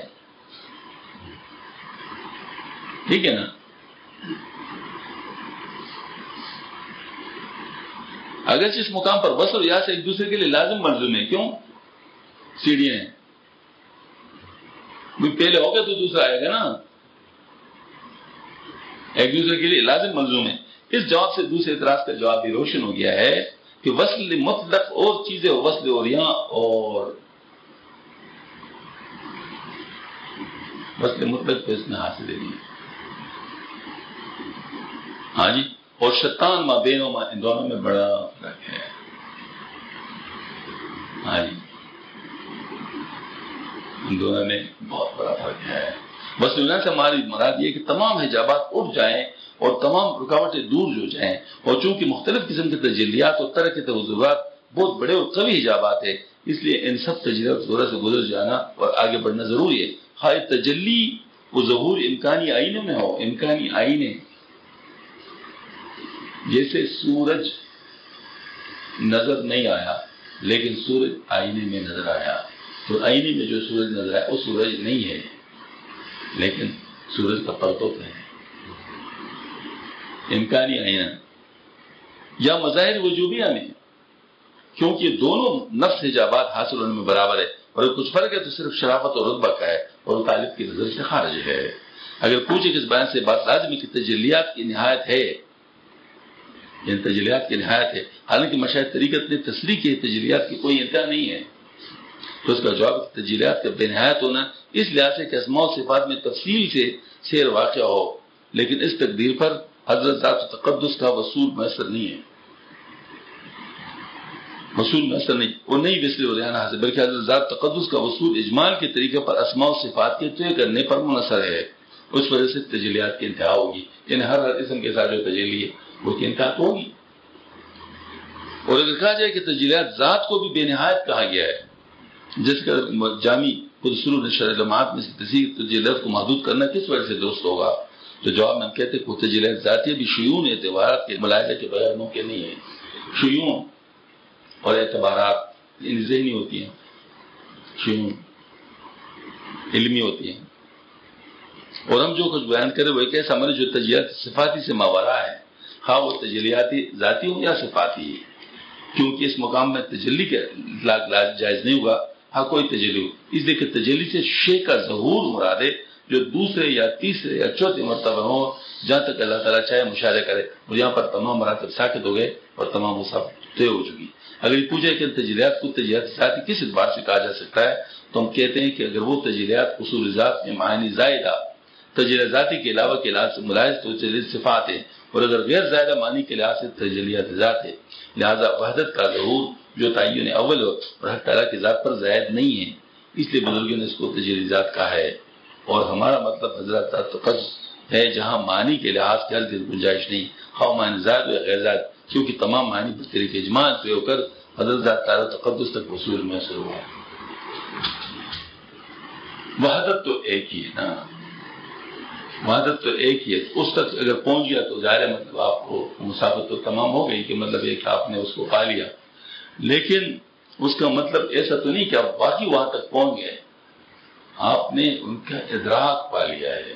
ٹھیک ہے نا. اگرچہ اس مقام پر وصل اور یاس ایک دوسرے کے لیے لازم ملزوم ہے. کیوں؟ سیڑھیاں ہیں, پہلے ہوگا تو دوسرا آئے گا نا. ایک دوسرے کے لیے لازم ملزوم ہے۔ اس جواب سے دوسرے اعتراض کا جواب بھی روشن ہو گیا ہے کہ وصل مطلق اور چیزیں، وصل اوریاں اور وصل مطلق پہ اس میں حاصل نہیں ہے۔ ہاں جی، اور شیطان ما بینہما، ان دونوں میں بڑا فرق ہے۔ ہاں جی، ان دونوں میں بہت بڑا فرق ہے۔ بس دنیا سے ہماری مراد یہ کہ تمام حجابات اٹھ جائیں اور تمام رکاوٹیں دور جو جائیں، اور چونکہ مختلف قسم کے تجلیات اور طرح کے توضیحات بہت بڑے اور قوی حجابات ہیں، اس لیے ان سب تجلیات سے گزر جانا اور آگے بڑھنا ضروری ہے۔ خواہ تجلی و ظہور امکانی آئینے میں ہو، امکانی آئینے جیسے سورج نظر نہیں آیا لیکن سورج آئینے میں نظر آیا، تو آئینے میں جو سورج نظر آیا وہ سورج نہیں ہے لیکن سورج کا پرتوپ ہے، امکانی آئینہ۔ یا مظاہر وجوبیہ میں، کیونکہ دونوں نفس حجابات حاصل ہونے میں برابر ہے، اور اگر کچھ فرق ہے تو صرف شرافت اور رتبہ کا ہے اور وہ طالب کی نظر سے خارج ہے۔ اگر پوچھے کہ اس بیان سے بات لازمی کہ تجلیات کی نہایت ہے، یعنی تجلیات کی نہایت ہے، حالانکہ مشاہد طریقت نے تصریح کی تجلیات کی کوئی انتہا نہیں ہے، تو اس کا جواب تجلیات کا بے نہایت ہونا اس لحاظ سے کہ اسماء و صفات میں تفصیل سے سیر واقع ہو، لیکن اس تقدیر پر حضرت ذات و تقدس کا وصول میسر نہیں ہے، وصول میسر نہیں، وہ نہیں وصل اوریان حاصل، بلکہ حضرت ذات تقدس کا وصول اجمال کے طریقے پر اسماء و صفات کے طے کرنے پر منحصر ہے، اس وجہ سے تجلیات کی انتہا ہوگی، یعنی ہر اسم کے ساتھ جو تجلی ہے وہ کی انتہا ہوگی۔ اور اگر کہا جائے کہ تجلیات ذات کو بھی بے نہایت کہا گیا ہے، جس کا جامع خود شرع جماعت میں سے تصحیح تجلیات کو محدود کرنا کس وجہ سے درست ہوگا، تو جواب میں ہم کہتے ہیں کہ تجلیات ذاتی بھی شیون اعتبارات کے ملاحظے کے بغیر ممکن نہیں ہے۔ شیون اور اعتبارات ان ذہنی ہوتی ہیں، شیون علمی ہوتی ہیں، اور ہم جو کچھ بیان کریں وہ ایک ایسا عمل جو تجلیات صفاتی سے ماورا ہے، خواہ وہ تجلیاتی ذاتی ہو یا صفاتی، کیونکہ اس مقام میں تجلی کا اطلاق جائز نہیں ہوگا، ہاں کوئی تجلی ہو، اس لیے کہ تجلی سے شے کا ظہور مراد ہے جو دوسرے یا تیسرے یا چوتھے مرتبہ ہو، جہاں تک اللہ تعالیٰ چاہے مشاہدہ کرے، اور یہاں پر تمام مراتب ساکت ہو گئے اور تمام مصحف طے ہو چکی۔ اگر یہ پوچھے کہ تجلیات کو تجلیات ذاتی کس اعتبار سے کہا جا سکتا ہے، تو ہم کہتے ہیں کہ اگر وہ تجلیات اصول ذات میں معانی زائدہ تجلیات ذاتی کے علاوہ کے لحاظ سے ملاحظ تو تجلیات صفات ہے، اور اگر غیر زائدہ معنی کے لحاظ سے تجلیات ذات ہے، لہذا وحدت کا ظہور جو تعین اول ہو اور حق تعالیٰ کی ذات پر زائد نہیں ہے، اس لیے بزرگوں نے اس کو تجلی ذات کہا ہے، اور ہمارا مطلب حضرت تقدس ہے جہاں معنی کے لحاظ سے ہر دل گنجائش نہیں، خواہ معنی ذات یا غیر ذات، کیونکہ تمام معنی پر طریقے اجمال پہ ہو کر حضرت ذات تعالیٰ تقدس تک وصول میسر ہوا ہے۔ وحدت تو ایک ہی ہے نا، وحدت تو ایک ہی ہے، اس تک اگر پہنچ گیا تو ظاہر ہے مطلب آپ کو مسافت تو تمام ہو گئی، کہ مطلب یہ کہ آپ نے اس کو پا لیا، لیکن اس کا مطلب ایسا تو نہیں کہ آپ باقی وہاں تک پہنچ گئے، آپ نے ان کا ادراک پا لیا ہے،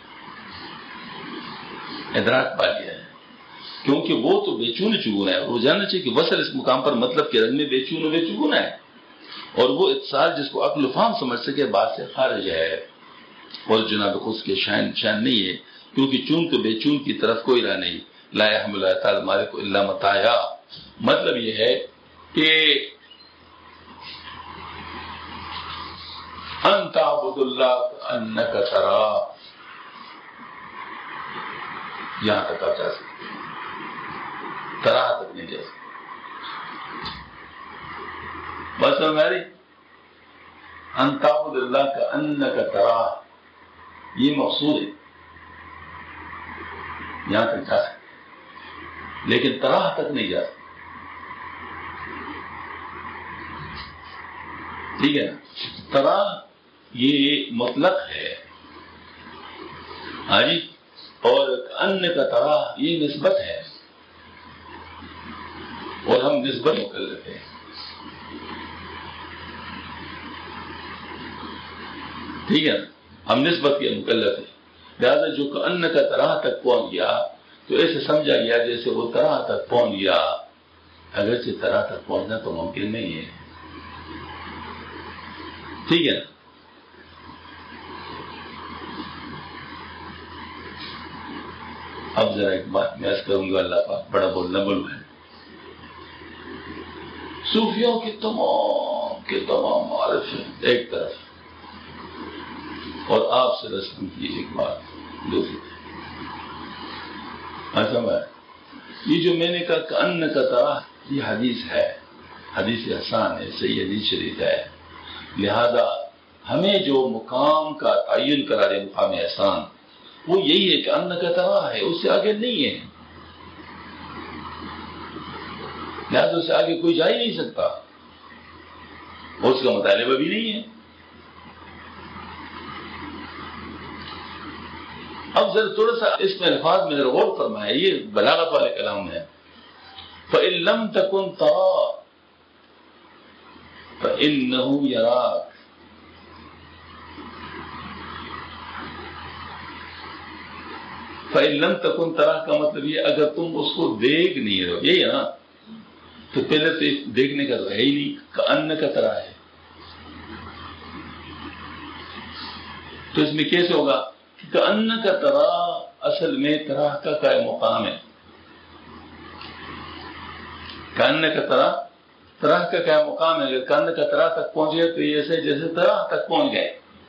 ادراک پا لیا ہے، کیونکہ وہ تو بے چون چگونا ہے، وہ جاننا چاہیے کہ وصل اس مقام پر مطلب کے رنگ میں بے چون و بے چگونا ہے، اور وہ اتصال جس کو عقل و فہم سمجھ سکے بات سے خارج ہے، اور جناب خود کے شان نہیں ہے، کیونکہ چون تو بے چون کی طرف کوئی راہ نہیں، لا يحمل تعالی مالک الا متاعا، مطلب یہ ہے کہ ان تعبد اللہ کانک تراہ، یہاں تک آپ جا سکتے ہیں، تراہ تک نہیں جا سکتے، بس ہماری ان تعبد اللہ کانک تراہ یہ مقصود ہے، یہاں تک جا سکتے لیکن تراہ تک نہیں جا سکتے، ٹھیک ہے نا؟ تراہ یہ مطلق ہے، ہاں جی، اور ان کا تراہ یہ نسبت ہے، اور ہم نسبت مکلف ہیں، ٹھیک ہے نا، ہم نسبت کے مکلف ہیں، لہٰذا جو کہ ان کا تراہ تک پہنچ گیا تو ایسے سمجھا گیا جیسے وہ تراہ تک پہنچ گیا، اگرچہ تراہ تک پہنچنا تو ممکن نہیں ہے، ٹھیک ہے نا؟ اب ذرا ایک بات میں عرض کروں گا، اللہ پاک بڑا بولنا بول ہے، صوفیوں کے تمام معارف ہیں ایک طرف، اور آپ سے رسم کی ایک بات دوسری طرف۔ یہ جو میں نے کہا کہ ان کا طرح، یہ حدیث ہے، حدیث احسان ہے، صحیح حدیث شریف ہے، لہذا ہمیں جو مقام کا تعین کرا دے مقام احسان، وہ یہی ہے کہ ان کا طرح ہے، اس سے آگے نہیں ہے، لہذا اس سے آگے کوئی جا ہی نہیں سکتا، اس کا مطالبہ بھی نہیں ہے۔ اب ذرا تھوڑا سا اس میں الفاظ میں ذرا غور فرمائے، یہ بلاغت والے کلام ہے۔ فَإِن لَمْ تَكُنْ تَرَاهُ فَإِنَّهُ يَرَاكَ، فَإِن لَمْ تَكُنْ تَرَاهُ کا مطلب یہ اگر تم اس کو دیکھ نہیں رہو، یہی ہے نا، تو پہلے تو دیکھنے کا ہے ہی نہیں، کأن کا طرح ہے، تو اس میں کیسے ہوگا؟ کأن کا طرح اصل میں طرح کا قائم مقام ہے، کأن کا طرح کا قائم مقام ہے، اگر کأن کا طرح تک پہنچ گئے تو یہ ایسے جیسے طرح تک پہنچ گئے،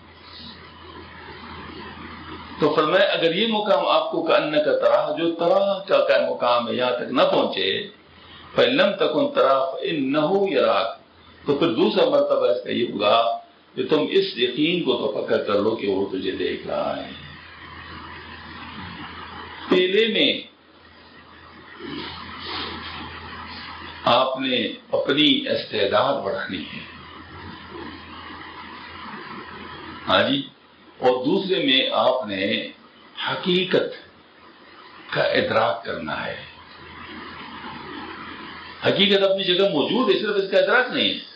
تو فرمایا اگر یہ مقام آپ کو کأن کا طرح، جو طرح کا قائم مقام ہے، یہاں تک نہ پہنچے، فَإِن لَمْ تَكُنْ تَرَاهُ فَإِنَّهُ يَرَاكَ، تو پھر دوسرا مرتبہ اس کا یہ ہوگا کہ تم اس یقین کو تو پکا کر لو کہ وہ تجھے دیکھ رہا ہے۔ پہلے میں آپ نے اپنی استعداد بڑھانی ہے، ہاں جی، اور دوسرے میں آپ نے حقیقت کا ادراک کرنا ہے۔ حقیقت اپنی جگہ موجود ہے، صرف اس کا ادراک نہیں ہے،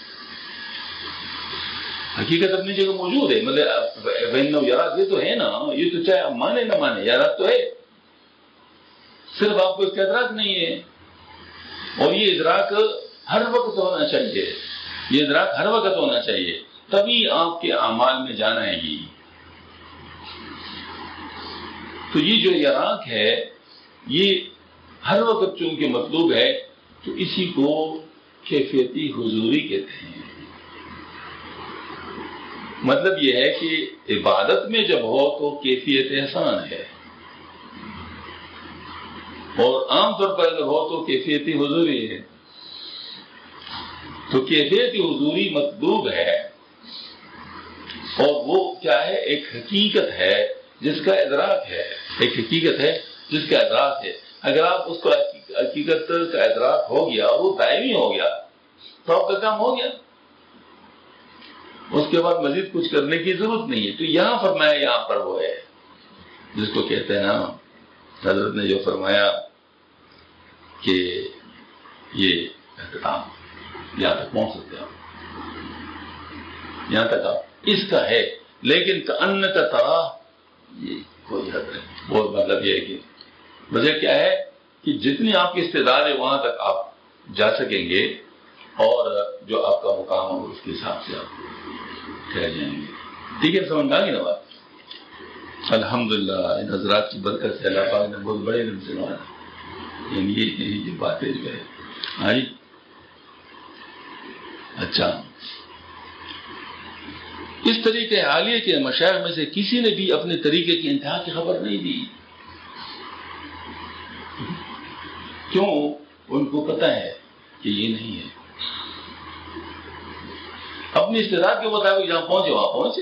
حقیقت اپنی جگہ موجود ہے، مطلب یارات یہ تو ہے نا، یہ تو چاہے مانے نہ مانے یارات تو ہے، صرف آپ کو اس کا ادراک نہیں ہے، اور یہ ادراک ہر وقت ہونا چاہیے، یہ ادراک ہر وقت ہونا چاہیے، تبھی آپ کے اعمال میں جانا ہے گی۔ تو یہ جو ادراک ہے یہ ہر وقت چونکہ مطلوب ہے، تو اسی کو کیفیتی حضوری کہتے ہیں۔ مطلب یہ ہے کہ عبادت میں جب ہو تو کیفیت احسان ہے، اور عام طور پر اگر ہو تو کیفیتی حضوری ہے، تو کیفیتی حضوری مطلوب ہے، اور وہ کیا ہے؟ ایک حقیقت ہے جس کا ادراک ہے، ایک حقیقت ہے جس کا ادراک ہے۔ اگر آپ اس کو حقیقت کا ادراک ہو گیا اور وہ دائمی ہو گیا تو آپ کا کام ہو گیا، اس کے بعد مزید کچھ کرنے کی ضرورت نہیں ہے۔ تو یہاں فرمایا، یہاں پر وہ ہے جس کو کہتے ہیں نا، حضرت نے جو فرمایا کہ یہ احترام یہاں تک پہنچ سکتے ہیں، یہاں تک آپ اس کا ہے، لیکن کأن کا طرح یہ کوئی حد نہیں۔ وہ مطلب یہ ہے کہ وجہ کیا ہے کہ جتنی آپ کی استعداد ہے وہاں تک آپ جا سکیں گے، اور جو آپ کا مقام ہو اس کے حساب سے آپ کہہ جائیں گے۔ ٹھیک ہے، سمجھ آ گئی نا بات؟ الحمدللہ ان حضرات کی برکت سے اللہ پاک نے بہت بڑے علم سے نوازا، یعنی یہ باتیں جو ہے آئی۔ اچھا، اس طریقے عالیہ کے مشائخ میں سے کسی نے بھی اپنے طریقے کی انتہا کی خبر نہیں دی، کیوں؟ ان کو پتہ ہے کہ یہ نہیں ہے، اپنی استعداد کے مطابق جہاں پہنچے وہاں پہنچے،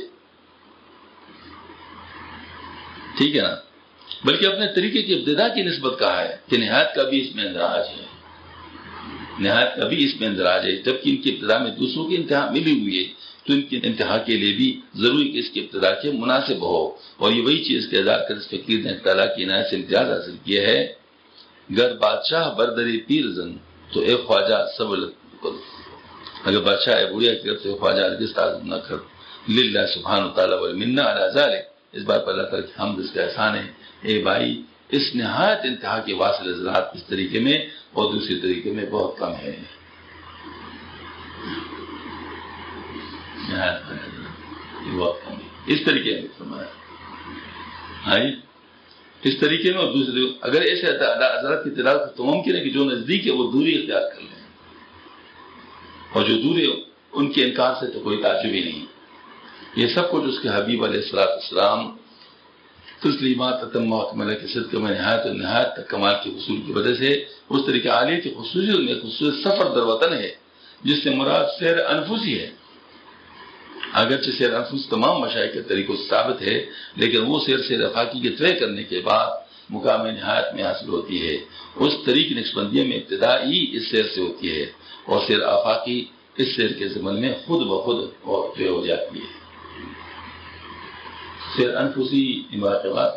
ٹھیک ہے نا؟ بلکہ اپنے طریقے کی ابتدا کی نسبت کہا ہے کہ نہایت کا بھی اس میں اندراج ہے، نہایت کا بھی اس میں اندراج ہے، جبکہ ان کی ابتدا میں دوسروں کی انتہا ملی ہوئی ہے، تو ان کی انتہا کے لیے بھی ضروری کہ اس کی ابتدا کے مناسب ہو، اور یہ وہی چیز کے ادا کر اس فقیر نے تعالیٰ کی عنایت سے امتیاز حاصل کیا ہے۔ گر بادشاہ بردری پیر زن تو اے خواجہ سبلت کل، اگر بادشاہ بوڑھیا کی طرف سے خواجہ ہرگز تعظم نہ کر، للہ سبحانہ تعالیٰ والمنہ علی ذالک، اس بات پر اللہ تعالیٰ کی حمد، اس کا احسان ہے۔ اے بھائی، اس نہایت انتہا کے واصل حضرات اس طریقے میں اور دوسری طریقے میں بہت کم ہے، نہایت یہ بہت کم ہے، اس طریقے میں فرمایا۔ ہاں، اس طریقے میں، اور دوسرے اگر ایسے حضرات کی تلاوت تو ممکن ہے کہ جو نزدیک ہے وہ دوری اختیار کر لیں، اور جو دور ہے ان کے انکار سے تو کوئی تعجب ہی نہیں۔ یہ سب کچھ اس کے حبیب علیہ السلام تسلیمات تتمہ اکملہ کے صدقے میں نہایت اور نہایت تک کمال کے حصول کی وجہ سے اس طریقہ عالیہ کی خصوصیت میں خصوصیت سفر در وطن ہے، جس سے مراد سیر انفسی ہے۔ اگرچہ سیر انفس تمام مشائخ کے طریقوں سے ثابت ہے، لیکن وہ سیر افاقی کے طے کرنے کے بعد مقام نہایت میں حاصل ہوتی ہے۔ اس طریق نقشبندیہ میں ابتدائی اس سیر سے ہوتی ہے، اور سیر آفاقی اس سیر کے ضمن میں خود بخود طے ہو جاتی ہے۔ سیر انفسی مراقبات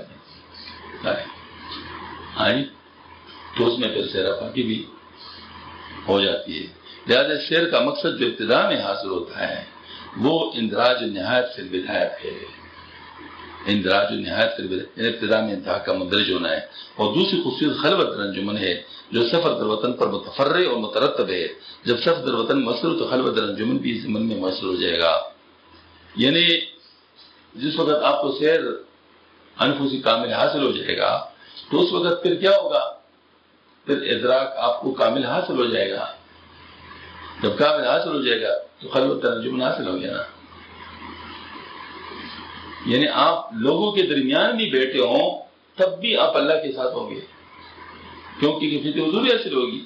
ہے، تو اس میں پھر سیر آفاقی بھی ہو جاتی ہے۔ لہذا سیر کا مقصد جو ابتدا میں حاصل ہوتا ہے وہ اندراج نہایت فی البدایت ہے، اندراج نہایت فی البدایت، یعنی ابتدا میں انتہا کا مندرج ہونا ہے۔ اور دوسری خصوصیت خلوت در انجمن ہے، جو سفر در وطن پر متفرع اور مترتب ہے۔ جب سفر در وطن مؤثر ہو تو خلوت در انجمن بھی اس ضمن میں مؤثر ہو جائے گا۔ یعنی جس وقت آپ کو سیر انفسی کامل حاصل ہو جائے گا تو اس وقت پھر کیا ہوگا؟ پھر ادراک آپ کو کامل حاصل ہو جائے گا۔ جب کامل حاصل ہو جائے گا تو خلوت در انجمن حاصل ہو گیا نا۔ یعنی آپ لوگوں کے درمیان بھی بیٹھے ہوں تب بھی آپ اللہ کے ساتھ ہوں گے، کیونکہ کفیت حضوری حاصل ہوگی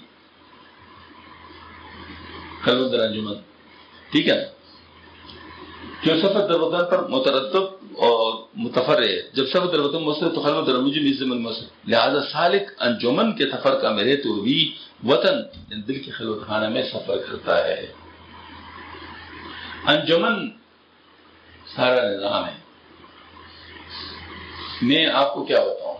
خلوت در انجمن، ٹھیک ہے نا؟ جو سفر در وطن پر مترتب اور متفرع ہے، جب سفر در وطن مؤثر تو خلوت در انجمن اس زمن مؤثر۔ لہذا سالک انجمن کے سفر کا میرے تو بھی وطن دل کے خلوت خانہ میں سفر کرتا ہے۔ انجمن سارا نظام ہے۔ میں آپ کو کیا بتاؤں،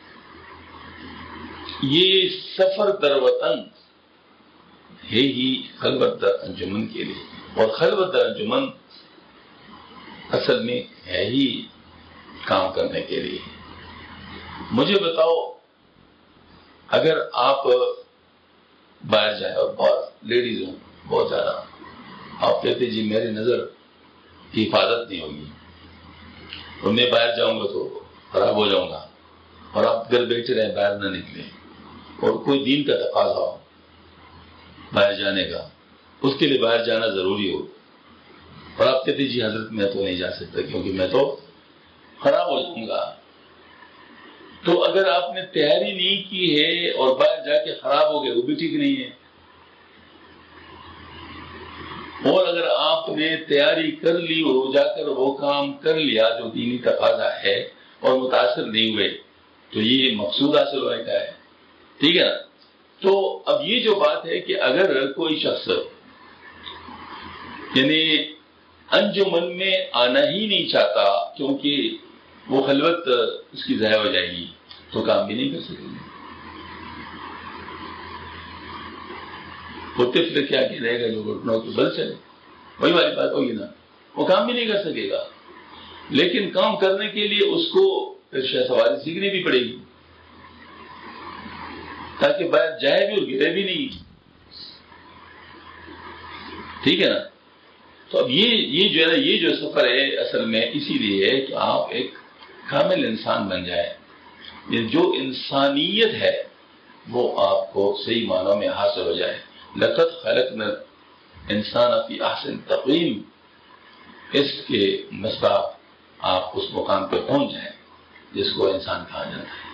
یہ سفر در وطن ہے ہی خلوت در انجمن کے لیے، اور خلوت در انجمن اصل میں ہے ہی کام کرنے کے لیے۔ مجھے بتاؤ، اگر آپ باہر جائیں اور بہت لیڈیز ہوں بہت زیادہ، آپ کہتے جی میری نظر کی حفاظت نہیں ہوگی اور میں باہر جاؤں گا تو خراب ہو جاؤں گا، اور آپ گھر بیٹھے رہیں باہر نہ نکلیں، اور کوئی دین کا تقاضا ہو باہر جانے کا، اس کے لیے باہر جانا ضروری ہو، اور آپ کہتے جی حضرت میں تو نہیں جا سکتا کیونکہ میں تو خراب ہو جاؤں گا، تو اگر آپ نے تیاری نہیں کی ہے اور باہر جا کے خراب ہو گئے وہ بھی ٹھیک نہیں ہے، اور اگر آپ نے تیاری کر لی اور جا کر وہ کام کر لیا جو دینی تقاضا ہے اور متاثر نہیں ہوئے تو یہ مقصود حاصل ہونے کا ہے، ٹھیک ہے نا؟ تو اب یہ جو بات ہے کہ اگر کوئی شخص یعنی انجمن میں آنا ہی نہیں چاہتا کیونکہ وہ خلوت اس کی ضائع ہو جائے گی تو کام بھی نہیں کر سکے گی، وہ طفل کیا کہ رہے گا جو گھٹنوں کے بل چلے، وہی والی بات ہوگی نا، وہ کام بھی نہیں کر سکے گا۔ لیکن کام کرنے کے لیے اس کو پھر شہ سواری سیکھنی بھی پڑے گی تاکہ باہر جائے بھی اور گرے بھی نہیں، ٹھیک ہے نا؟ تو اب یہ جو ہے نا، یہ جو سفر ہے اصل میں اسی لیے ہے کہ آپ ایک کامل انسان بن جائیں، یہ جو انسانیت ہے وہ آپ کو صحیح معنوں میں حاصل ہو جائے۔ لقد خلقنا الانسان فی احسن تقویم، اس کے مصداق آپ اس مقام پہ پہنچ جائیں جس کو انسان کہا جاتا ہے،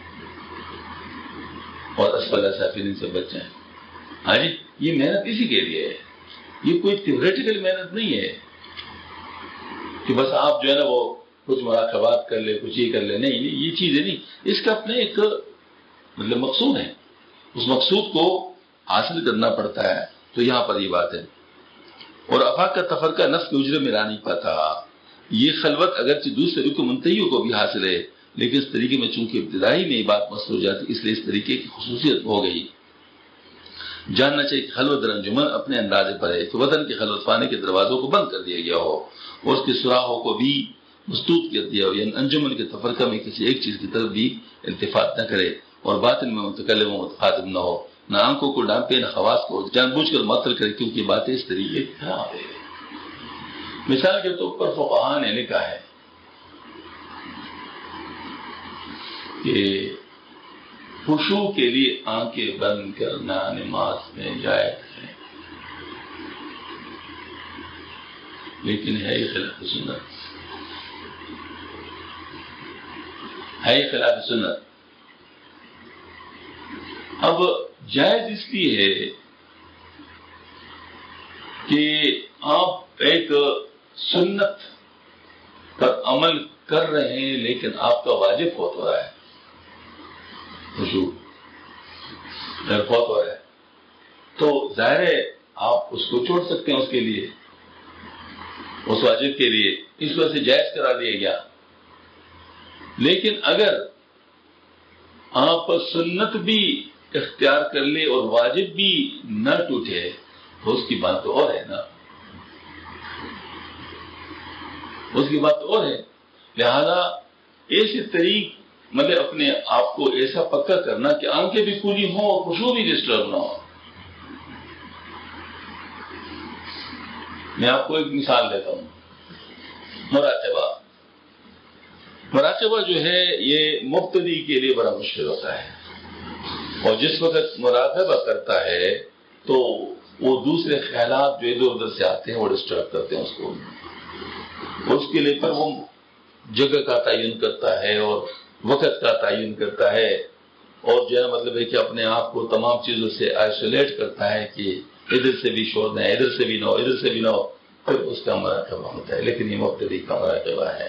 اور اسفل سافلین سے بچ جائیں۔ ہاں جی، یہ محنت اسی کے لیے ہے، یہ کوئی تھیوریٹیکل محنت نہیں ہے کہ بس آپ جو ہے نا وہ کچھ مراقبات کر لے، کچھ یہ کر لے، نہیں یہ چیزیں نہیں، اس کا اپنے ایک مطلب مقصود ہے، اس مقصود کو حاصل کرنا پڑتا ہے۔ تو یہاں پر یہ بات ہے، اور افاق کا تفرقہ نفس کے اجرے میں لا نہیں پاتا۔ یہ خلوت اگرچہ دوسرے رکن منتہیوں کو بھی حاصل ہے، لیکن اس طریقے میں چونکہ ابتدائی میں یہ بات مسئلہ ہو جاتی اس لیے اس طریقے کی خصوصیت ہو گئی۔ جاننا چاہیے کہ خلوت در انجمن اپنے اندازے پر ہے کہ وطن کے خلوت پانے کے دروازوں کو بند کر دیا گیا ہو اور اس کے سراہوں کو بھی مسدود کر دیا ہو، یعنی انجمن کے تفرقہ میں کسی ایک چیز کی طرف بھی التفات نہ کرے اور باطن میں متکلم و متخاطب نہ ہو، نہ آنکھوں کو ڈانپے نہ خواص کو جان بوجھ کر معطل کرے، کیونکہ باتیں اس طریقے خراب ہے۔ مثال کے طور پر فقہاء نے لکھا ہے کہ خشوع کے لیے آنکھیں بند کرنا نماز میں جائز ہے، لیکن ہے یہ خلاف سنت، ہے یہ خلاف سنت۔ اب جائز اس لیے ہے کہ آپ ایک سنت پر عمل کر رہے ہیں لیکن آپ کا واجب فوت ہو رہا ہے، خشوع فوت ہو رہا ہے، تو ظاہر ہے آپ اس کو چھوڑ سکتے ہیں، اس کے لیے، اس واجب کے لیے، اس وجہ سے جائز کرا دیا گیا۔ لیکن اگر آپ سنت بھی اختیار کر لے اور واجب بھی نہ ٹوٹے تو اس کی بات تو اور ہے نا، اس کی بات تو اور ہے۔ لہذا ایسے طریق مطلب اپنے آپ کو ایسا پکا کرنا کہ آنکھیں بھی کھلی ہوں اور خشوع بھی ڈسٹرب نہ ہو۔ میں آپ کو ایک مثال دیتا ہوں، مراقبہ جو ہے یہ مبتدی کے لیے بڑا مشکل ہوتا ہے، اور جس وقت مراقبہ کرتا ہے تو وہ دوسرے خیالات جو ادھر ادھر سے آتے ہیں وہ ڈسٹرب کرتے ہیں اس کو، اس کے لیے پر وہ جگہ کا تعین کرتا ہے اور وقت کا تعین کرتا ہے، اور جو ہے مطلب ہے کہ اپنے آپ کو تمام چیزوں سے آئسولیٹ کرتا ہے کہ ادھر سے بھی شور نہ ہے، ادھر سے بھی نہ ہو، ادھر سے بھی نہ ہو، پھر اس کا مراقبہ ہوتا ہے۔ لیکن یہ مبتدی کا مراقبہ ہے۔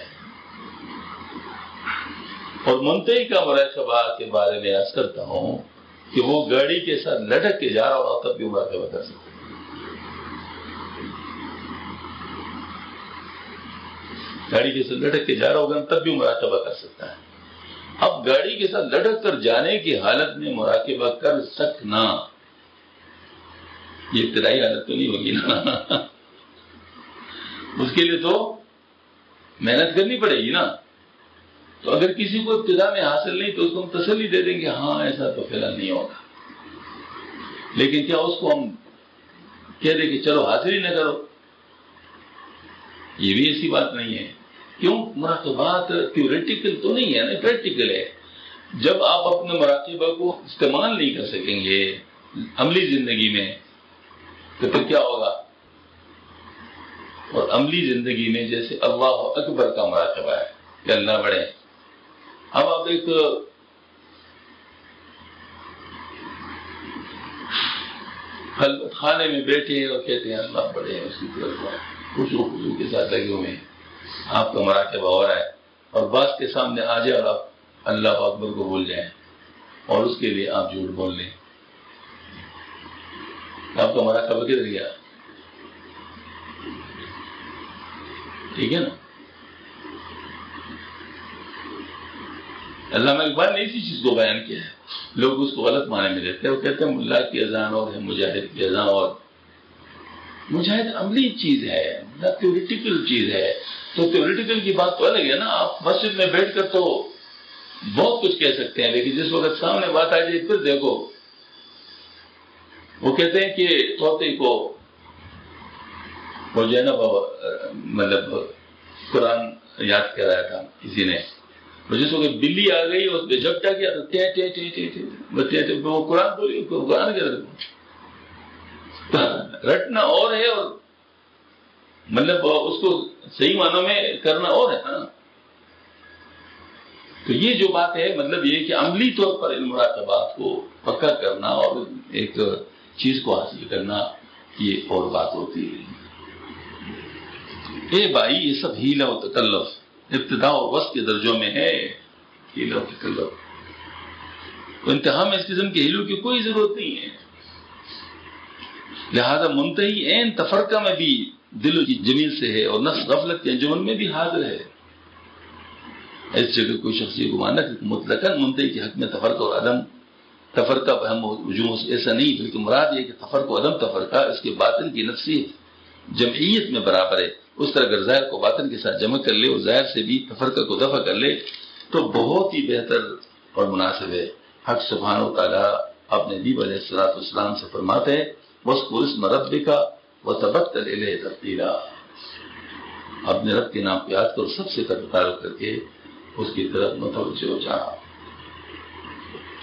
اور منتہی کا مراقبہ کے بارے میں عرض کرتا ہوں کہ وہ گاڑی کے ساتھ لٹک کے جا رہا ہو تب بھی مراقبہ کر سکتا ہے، گاڑی کے ساتھ لٹک کے جا رہا ہوگا تب بھی مراقبہ کر سکتا ہے۔ اب گاڑی کے ساتھ لٹک کر جانے کی حالت میں مراقبہ کر سکنا یہ ابتدائی حالت تو نہیں ہوگی نا، اس کے لیے تو محنت کرنی پڑے گی نا۔ تو اگر کسی کو ابتدا میں حاصل نہیں تو اس کو ہم تسلی دے دیں گے ہاں ایسا تو فی الحال نہیں ہوگا، لیکن کیا اس کو ہم کہہ دیں کہ چلو حاصل ہی نہ کرو؟ یہ بھی ایسی بات نہیں ہے۔ کیوں؟ مراقبات تھیوریٹیکل تو نہیں ہے نا، پریکٹیکل ہے۔ جب آپ اپنے مراقبہ کو استعمال نہیں کر سکیں گے عملی زندگی میں تو پھر کیا ہوگا؟ اور عملی زندگی میں جیسے اللہ اکبر کا مراقبہ ہے کہ اللہ بڑے، اب آپ ایک خلوت خانے میں بیٹھے اور کہتے ہیں اللہ بڑے ہیں، اس کی طرف خشوع کے ساتھ لگے ہوئے ہیں، آپ کا مراقبہ ہو رہا ہے، اور بعض کے سامنے آ جائے اور آپ اللہ اکبر کو بھول جائیں اور اس کے لیے آپ جھوٹ بول لیں، آپ کا مراقبہ کدھر گیا؟ ٹھیک ہے نا؟ علامہ اقبال نے اسی چیز کو بیان کیا ہے، لوگ اس کو غلط معنی میں لیتے ہیں، وہ کہتے ہیں ملا کی اذان اور ہے مجاہد کی اذان اور۔ مجاہد عملی چیز ہے، تھیوریٹیکل چیز ہے، تو تھیوریٹیکل کی بات تو الگ ہے نا، آپ مسجد میں بیٹھ کر تو بہت کچھ کہہ سکتے ہیں، لیکن جس وقت سامنے بات آ جائے پھر دیکھو، وہ کہتے ہیں کہ طوطے کو وہ جو ہے نا مطلب قرآن یاد کرایا تھا کسی نے، جس وقت بلی آ گئی اس پہ جھپٹا کیا تو وہ قرآن بولی، قرآن کیا رٹنا اور ہے اور مطلب اس کو صحیح معنوں میں کرنا اور ہے نا۔ تو یہ جو بات ہے مطلب یہ کہ عملی طور پر ان مراقبات کو پکا کرنا اور ایک چیز کو حاصل کرنا یہ اور بات ہوتی ہے۔ اے بھائی یہ سب ہیلا و تکلف ابتدا اور وسط کے درجوں میں ہے، ہیلا و تکلف، انتہا میں اس قسم کے ہیلوں کی کوئی ضرورت نہیں ہے۔ لہذا منتہی عین تفرقہ میں بھی دل کی جمیل سے ہے اور نفس غفلت کے انجمن میں بھی حاضر ہے۔ اس جگہ کوئی شخص یہ گمانا کہ مطلقاً منتہی کے حق میں تفرقہ اور عدم تفرقہ بہم و ہجوم ایسا نہیں، بلکہ مراد یہ کہ تفرقہ و عدم تفرقہ اس کے باطن کی نفسی جمعیت میں برابر ہے۔ اس طرح اگر ظاہر کو باطن کے ساتھ جمع کر لے اور ظاہر سے بھی تفرقہ کو دفع کر لے تو بہت ہی بہتر اور مناسب ہے۔ حق سبحانہ و تعالیٰ اپنے نبی علیہ الصلوۃ والسلام سے فرماتے ہیں وَاذْكُرِ اسْمَ رَبِّكَ وَتَبَتَّلْ إِلَيْهِ تَبْتِيلًا، اپنے رب کے نام کو یاد کرو، سب سے تعلق کر کے اس کی طرف متوجہ ہو جا۔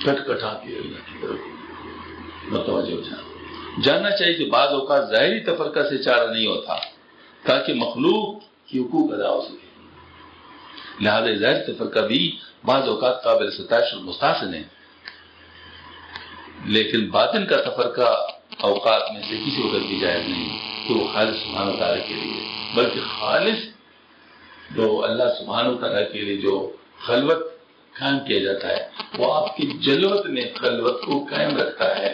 کٹ کٹا کے اللہ کی طرف متوجہ ہو جانا. جاننا چاہیے کہ بعض اوقات ظاہری تفرقہ سے چارہ نہیں ہوتا تاکہ مخلوق کی حقوق ادا ہو سکے. لہذا ظاہر تفرقہ بھی بعض اوقات قابل ستائش اور مستحسن ہے، لیکن باطن کا تفرقہ اوقات میں سے کسی وقت بھی جائز نہیں کہ وہ خالص سبحانہ و تعالیٰ کے لیے، بلکہ خالص جو اللہ سبحانہ و تعالیٰ کے لیے جو خلوت قائم کیا جاتا ہے وہ آپ کی جلوت میں خلوت کو قائم رکھتا ہے،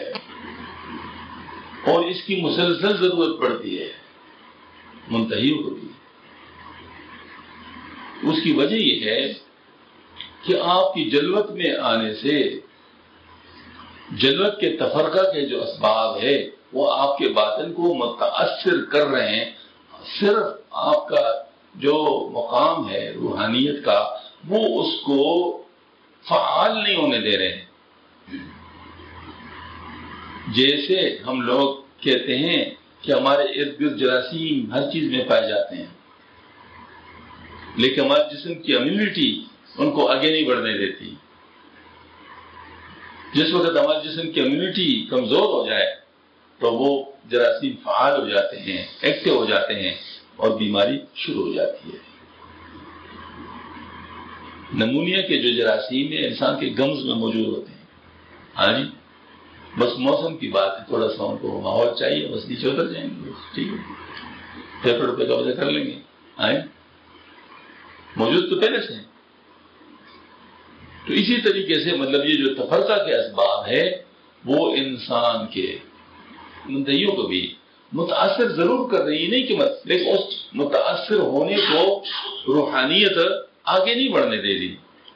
اور اس کی مسلسل ضرورت پڑتی ہے منتہیوں کو بھی. اس کی وجہ یہ ہے کہ آپ کی جلوت میں آنے سے جلوت کے تفرقہ کے جو اسباب ہے وہ آپ کے باطن کو متاثر کر رہے ہیں. صرف آپ کا جو مقام ہے روحانیت کا وہ اس کو فعال نہیں ہونے دے رہے ہیں. جیسے ہم لوگ کہتے ہیں کہ ہمارے ارد گرد جراثیم ہر چیز میں پائے جاتے ہیں، لیکن ہمارے جسم کی امیونٹی ان کو آگے نہیں بڑھنے دیتی. جس وقت ہمارے جسم کی امیونٹی کمزور ہو جائے تو وہ جراثیم فعال ہو جاتے ہیں، ایکٹیو ہو جاتے ہیں اور بیماری شروع ہو جاتی ہے. نمونیا کے جو جراثیم ہیں انسان کے گمز میں موجود ہوتے ہیں. ہاں جی، بس موسم کی بات ہے، تھوڑا سا ان کو ماحول چاہیے، بس نیچے اتر جائیں گے، ٹھیک ہے، پیپر پہ قبضہ کر لیں گے. آئیں موجود تو پہلے سے ہیں. تو اسی طریقے سے مطلب یہ جو تفرقہ کے اسباب ہے وہ انسان کے منتہیوں کو بھی متاثر ضرور کر رہی ہے، نہیں کہ لیکن اس متاثر ہونے کو روحانیت آگے نہیں بڑھنے دے رہی.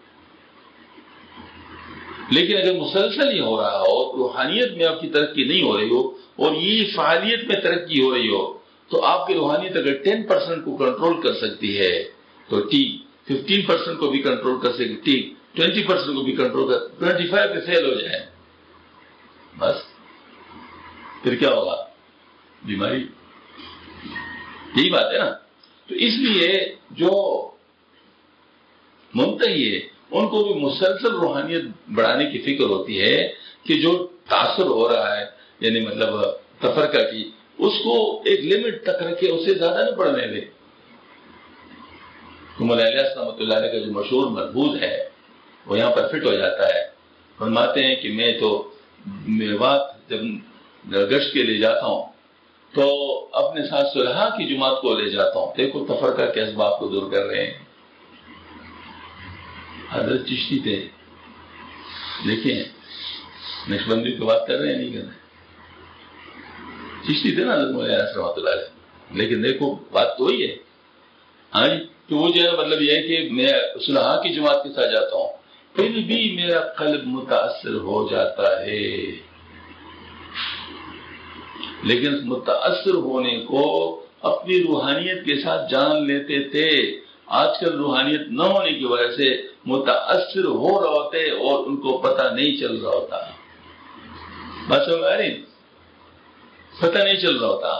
لیکن اگر مسلسل یہ ہو رہا ہو، روحانیت میں آپ کی ترقی نہیں ہو رہی ہو اور یہ فعالیت میں ترقی ہو رہی ہو، تو آپ کی روحانیت اگر 10% کو کنٹرول کر سکتی ہے تو ٹھیک، 15% کو بھی کنٹرول کر سکتی، ٹھیک، 20% کو بھی کنٹرول کر، 25 پہ فیل ہو جائے بس پھر کیا ہوگا؟ بیماری. یہی بات ہے نا. تو اس لیے جو منتہی ہے ان کو بھی مسلسل روحانیت بڑھانے کی فکر ہوتی ہے کہ جو تاثر ہو رہا ہے یعنی مطلب تفرقہ کی، اس کو ایک لمٹ تک رکھے، اسے زیادہ نہ بڑھنے دے. مولانا الیاس رحمۃ اللہ علیہ کا جو مشہور ملحوظ ہے وہ یہاں پر فٹ ہو جاتا ہے. فرماتے ہیں کہ میں تو میوات جب گشت کے لے جاتا ہوں تو اپنے ساتھ صلحاء کی جماعت کو لے جاتا ہوں. دیکھو تفرقہ کے اسباب کو دور کر رہے ہیں. حضرت چشتی تھے، دیکھیں نقشبندی کی بات کر رہے ہیں نہیں کر رہے، چشتی تھے نا حضرت مولانا الیاس رحمۃ اللہ علیہ. لیکن دیکھو بات تو وہی ہے. ہاں جی، تو وہ جو ہے مطلب یہ ہے کہ میں صلحاء کی جماعت کے ساتھ جاتا ہوں پھر بھی میرا قلب متاثر ہو جاتا ہے. لیکن متاثر ہونے کو اپنی روحانیت کے ساتھ جان لیتے تھے. آج کل روحانیت نہ ہونے کی وجہ سے متاثر ہو رہا ہوتے اور ان کو پتہ نہیں چل رہا ہوتا. بات سمجھ آ رہی؟ پتہ نہیں چل رہا ہوتا.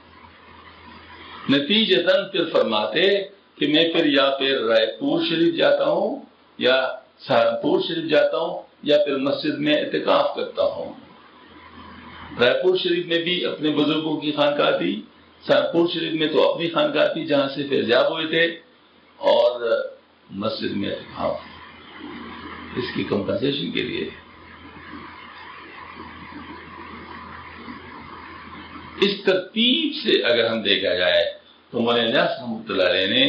نتیجتاً پھر فرماتے کہ میں پھر یا پھر رائے پور شریف جاتا ہوں یا سہارنپور شریف جاتا ہوں یا پھر مسجد میں اعتکاف کرتا ہوں. رائے پور شریف میں بھی اپنے بزرگوں کی خانقاہ تھی، سہارنپور شریف میں تو اپنی خانقاہ تھی جہاں سے فیضیاب ہوئے تھے، اور مسجد میں اعتکاف اس کی کمپنسیشن کے لیے. اس ترتیب سے اگر ہم دیکھا جائے تو مولانا الیاس رحمۃ اللہ علیہ نے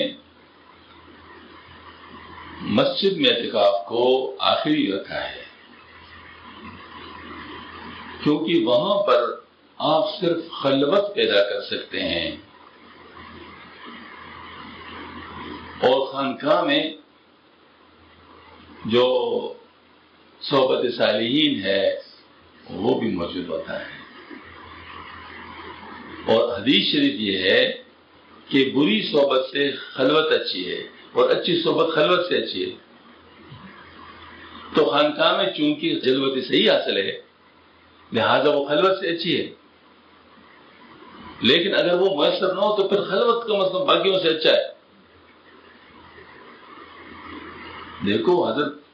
مسجد میں اعتکاف کو آخری رکھا ہے، کیونکہ وہاں پر آپ صرف خلوت پیدا کر سکتے ہیں، اور خانقاہ میں جو صحبت صالحین ہے وہ بھی موجود ہوتا ہے. اور حدیث شریف یہ ہے کہ بری صحبت سے خلوت اچھی ہے اور اچھی صحبت خلوت سے اچھی ہے. تو خانقاہ میں چونکہ جلوت صحیح حاصل ہے لہذا وہ خلوت سے اچھی ہے، لیکن اگر وہ میسر نہ ہو تو پھر خلوت کا مطلب باقیوں سے اچھا ہے. دیکھو حضرت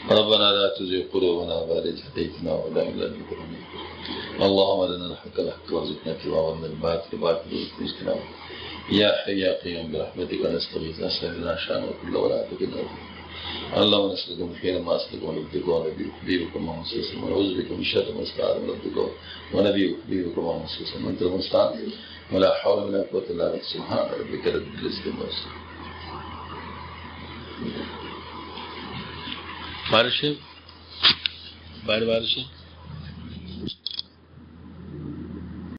ربنا لا تزغ قلوبنا بعد إذ هديتنا وهب لنا من لدنك رحمة اللهم أرنا الحق الحق وارزقنا اتباعه وأرنا الباطل باطلا وارزقنا اجتنابه يا حي يا قيوم برحمتك نستغيث أسأل لنا شأننا كله ولا تكلنا اللهم نسألك من خير ما أسألك ونبيك ونبيك حبيبك محمد صلى الله عليه وسلم ونعوذ بك من شر ما استعاذ نبيك ونبيك حبيبك محمد صلى الله عليه وسلم أنت المستعان ولا حول ولا قوة إلا بالله سبحان ربك رب العزة عما يصفون. بارش ہے، بارش ہے.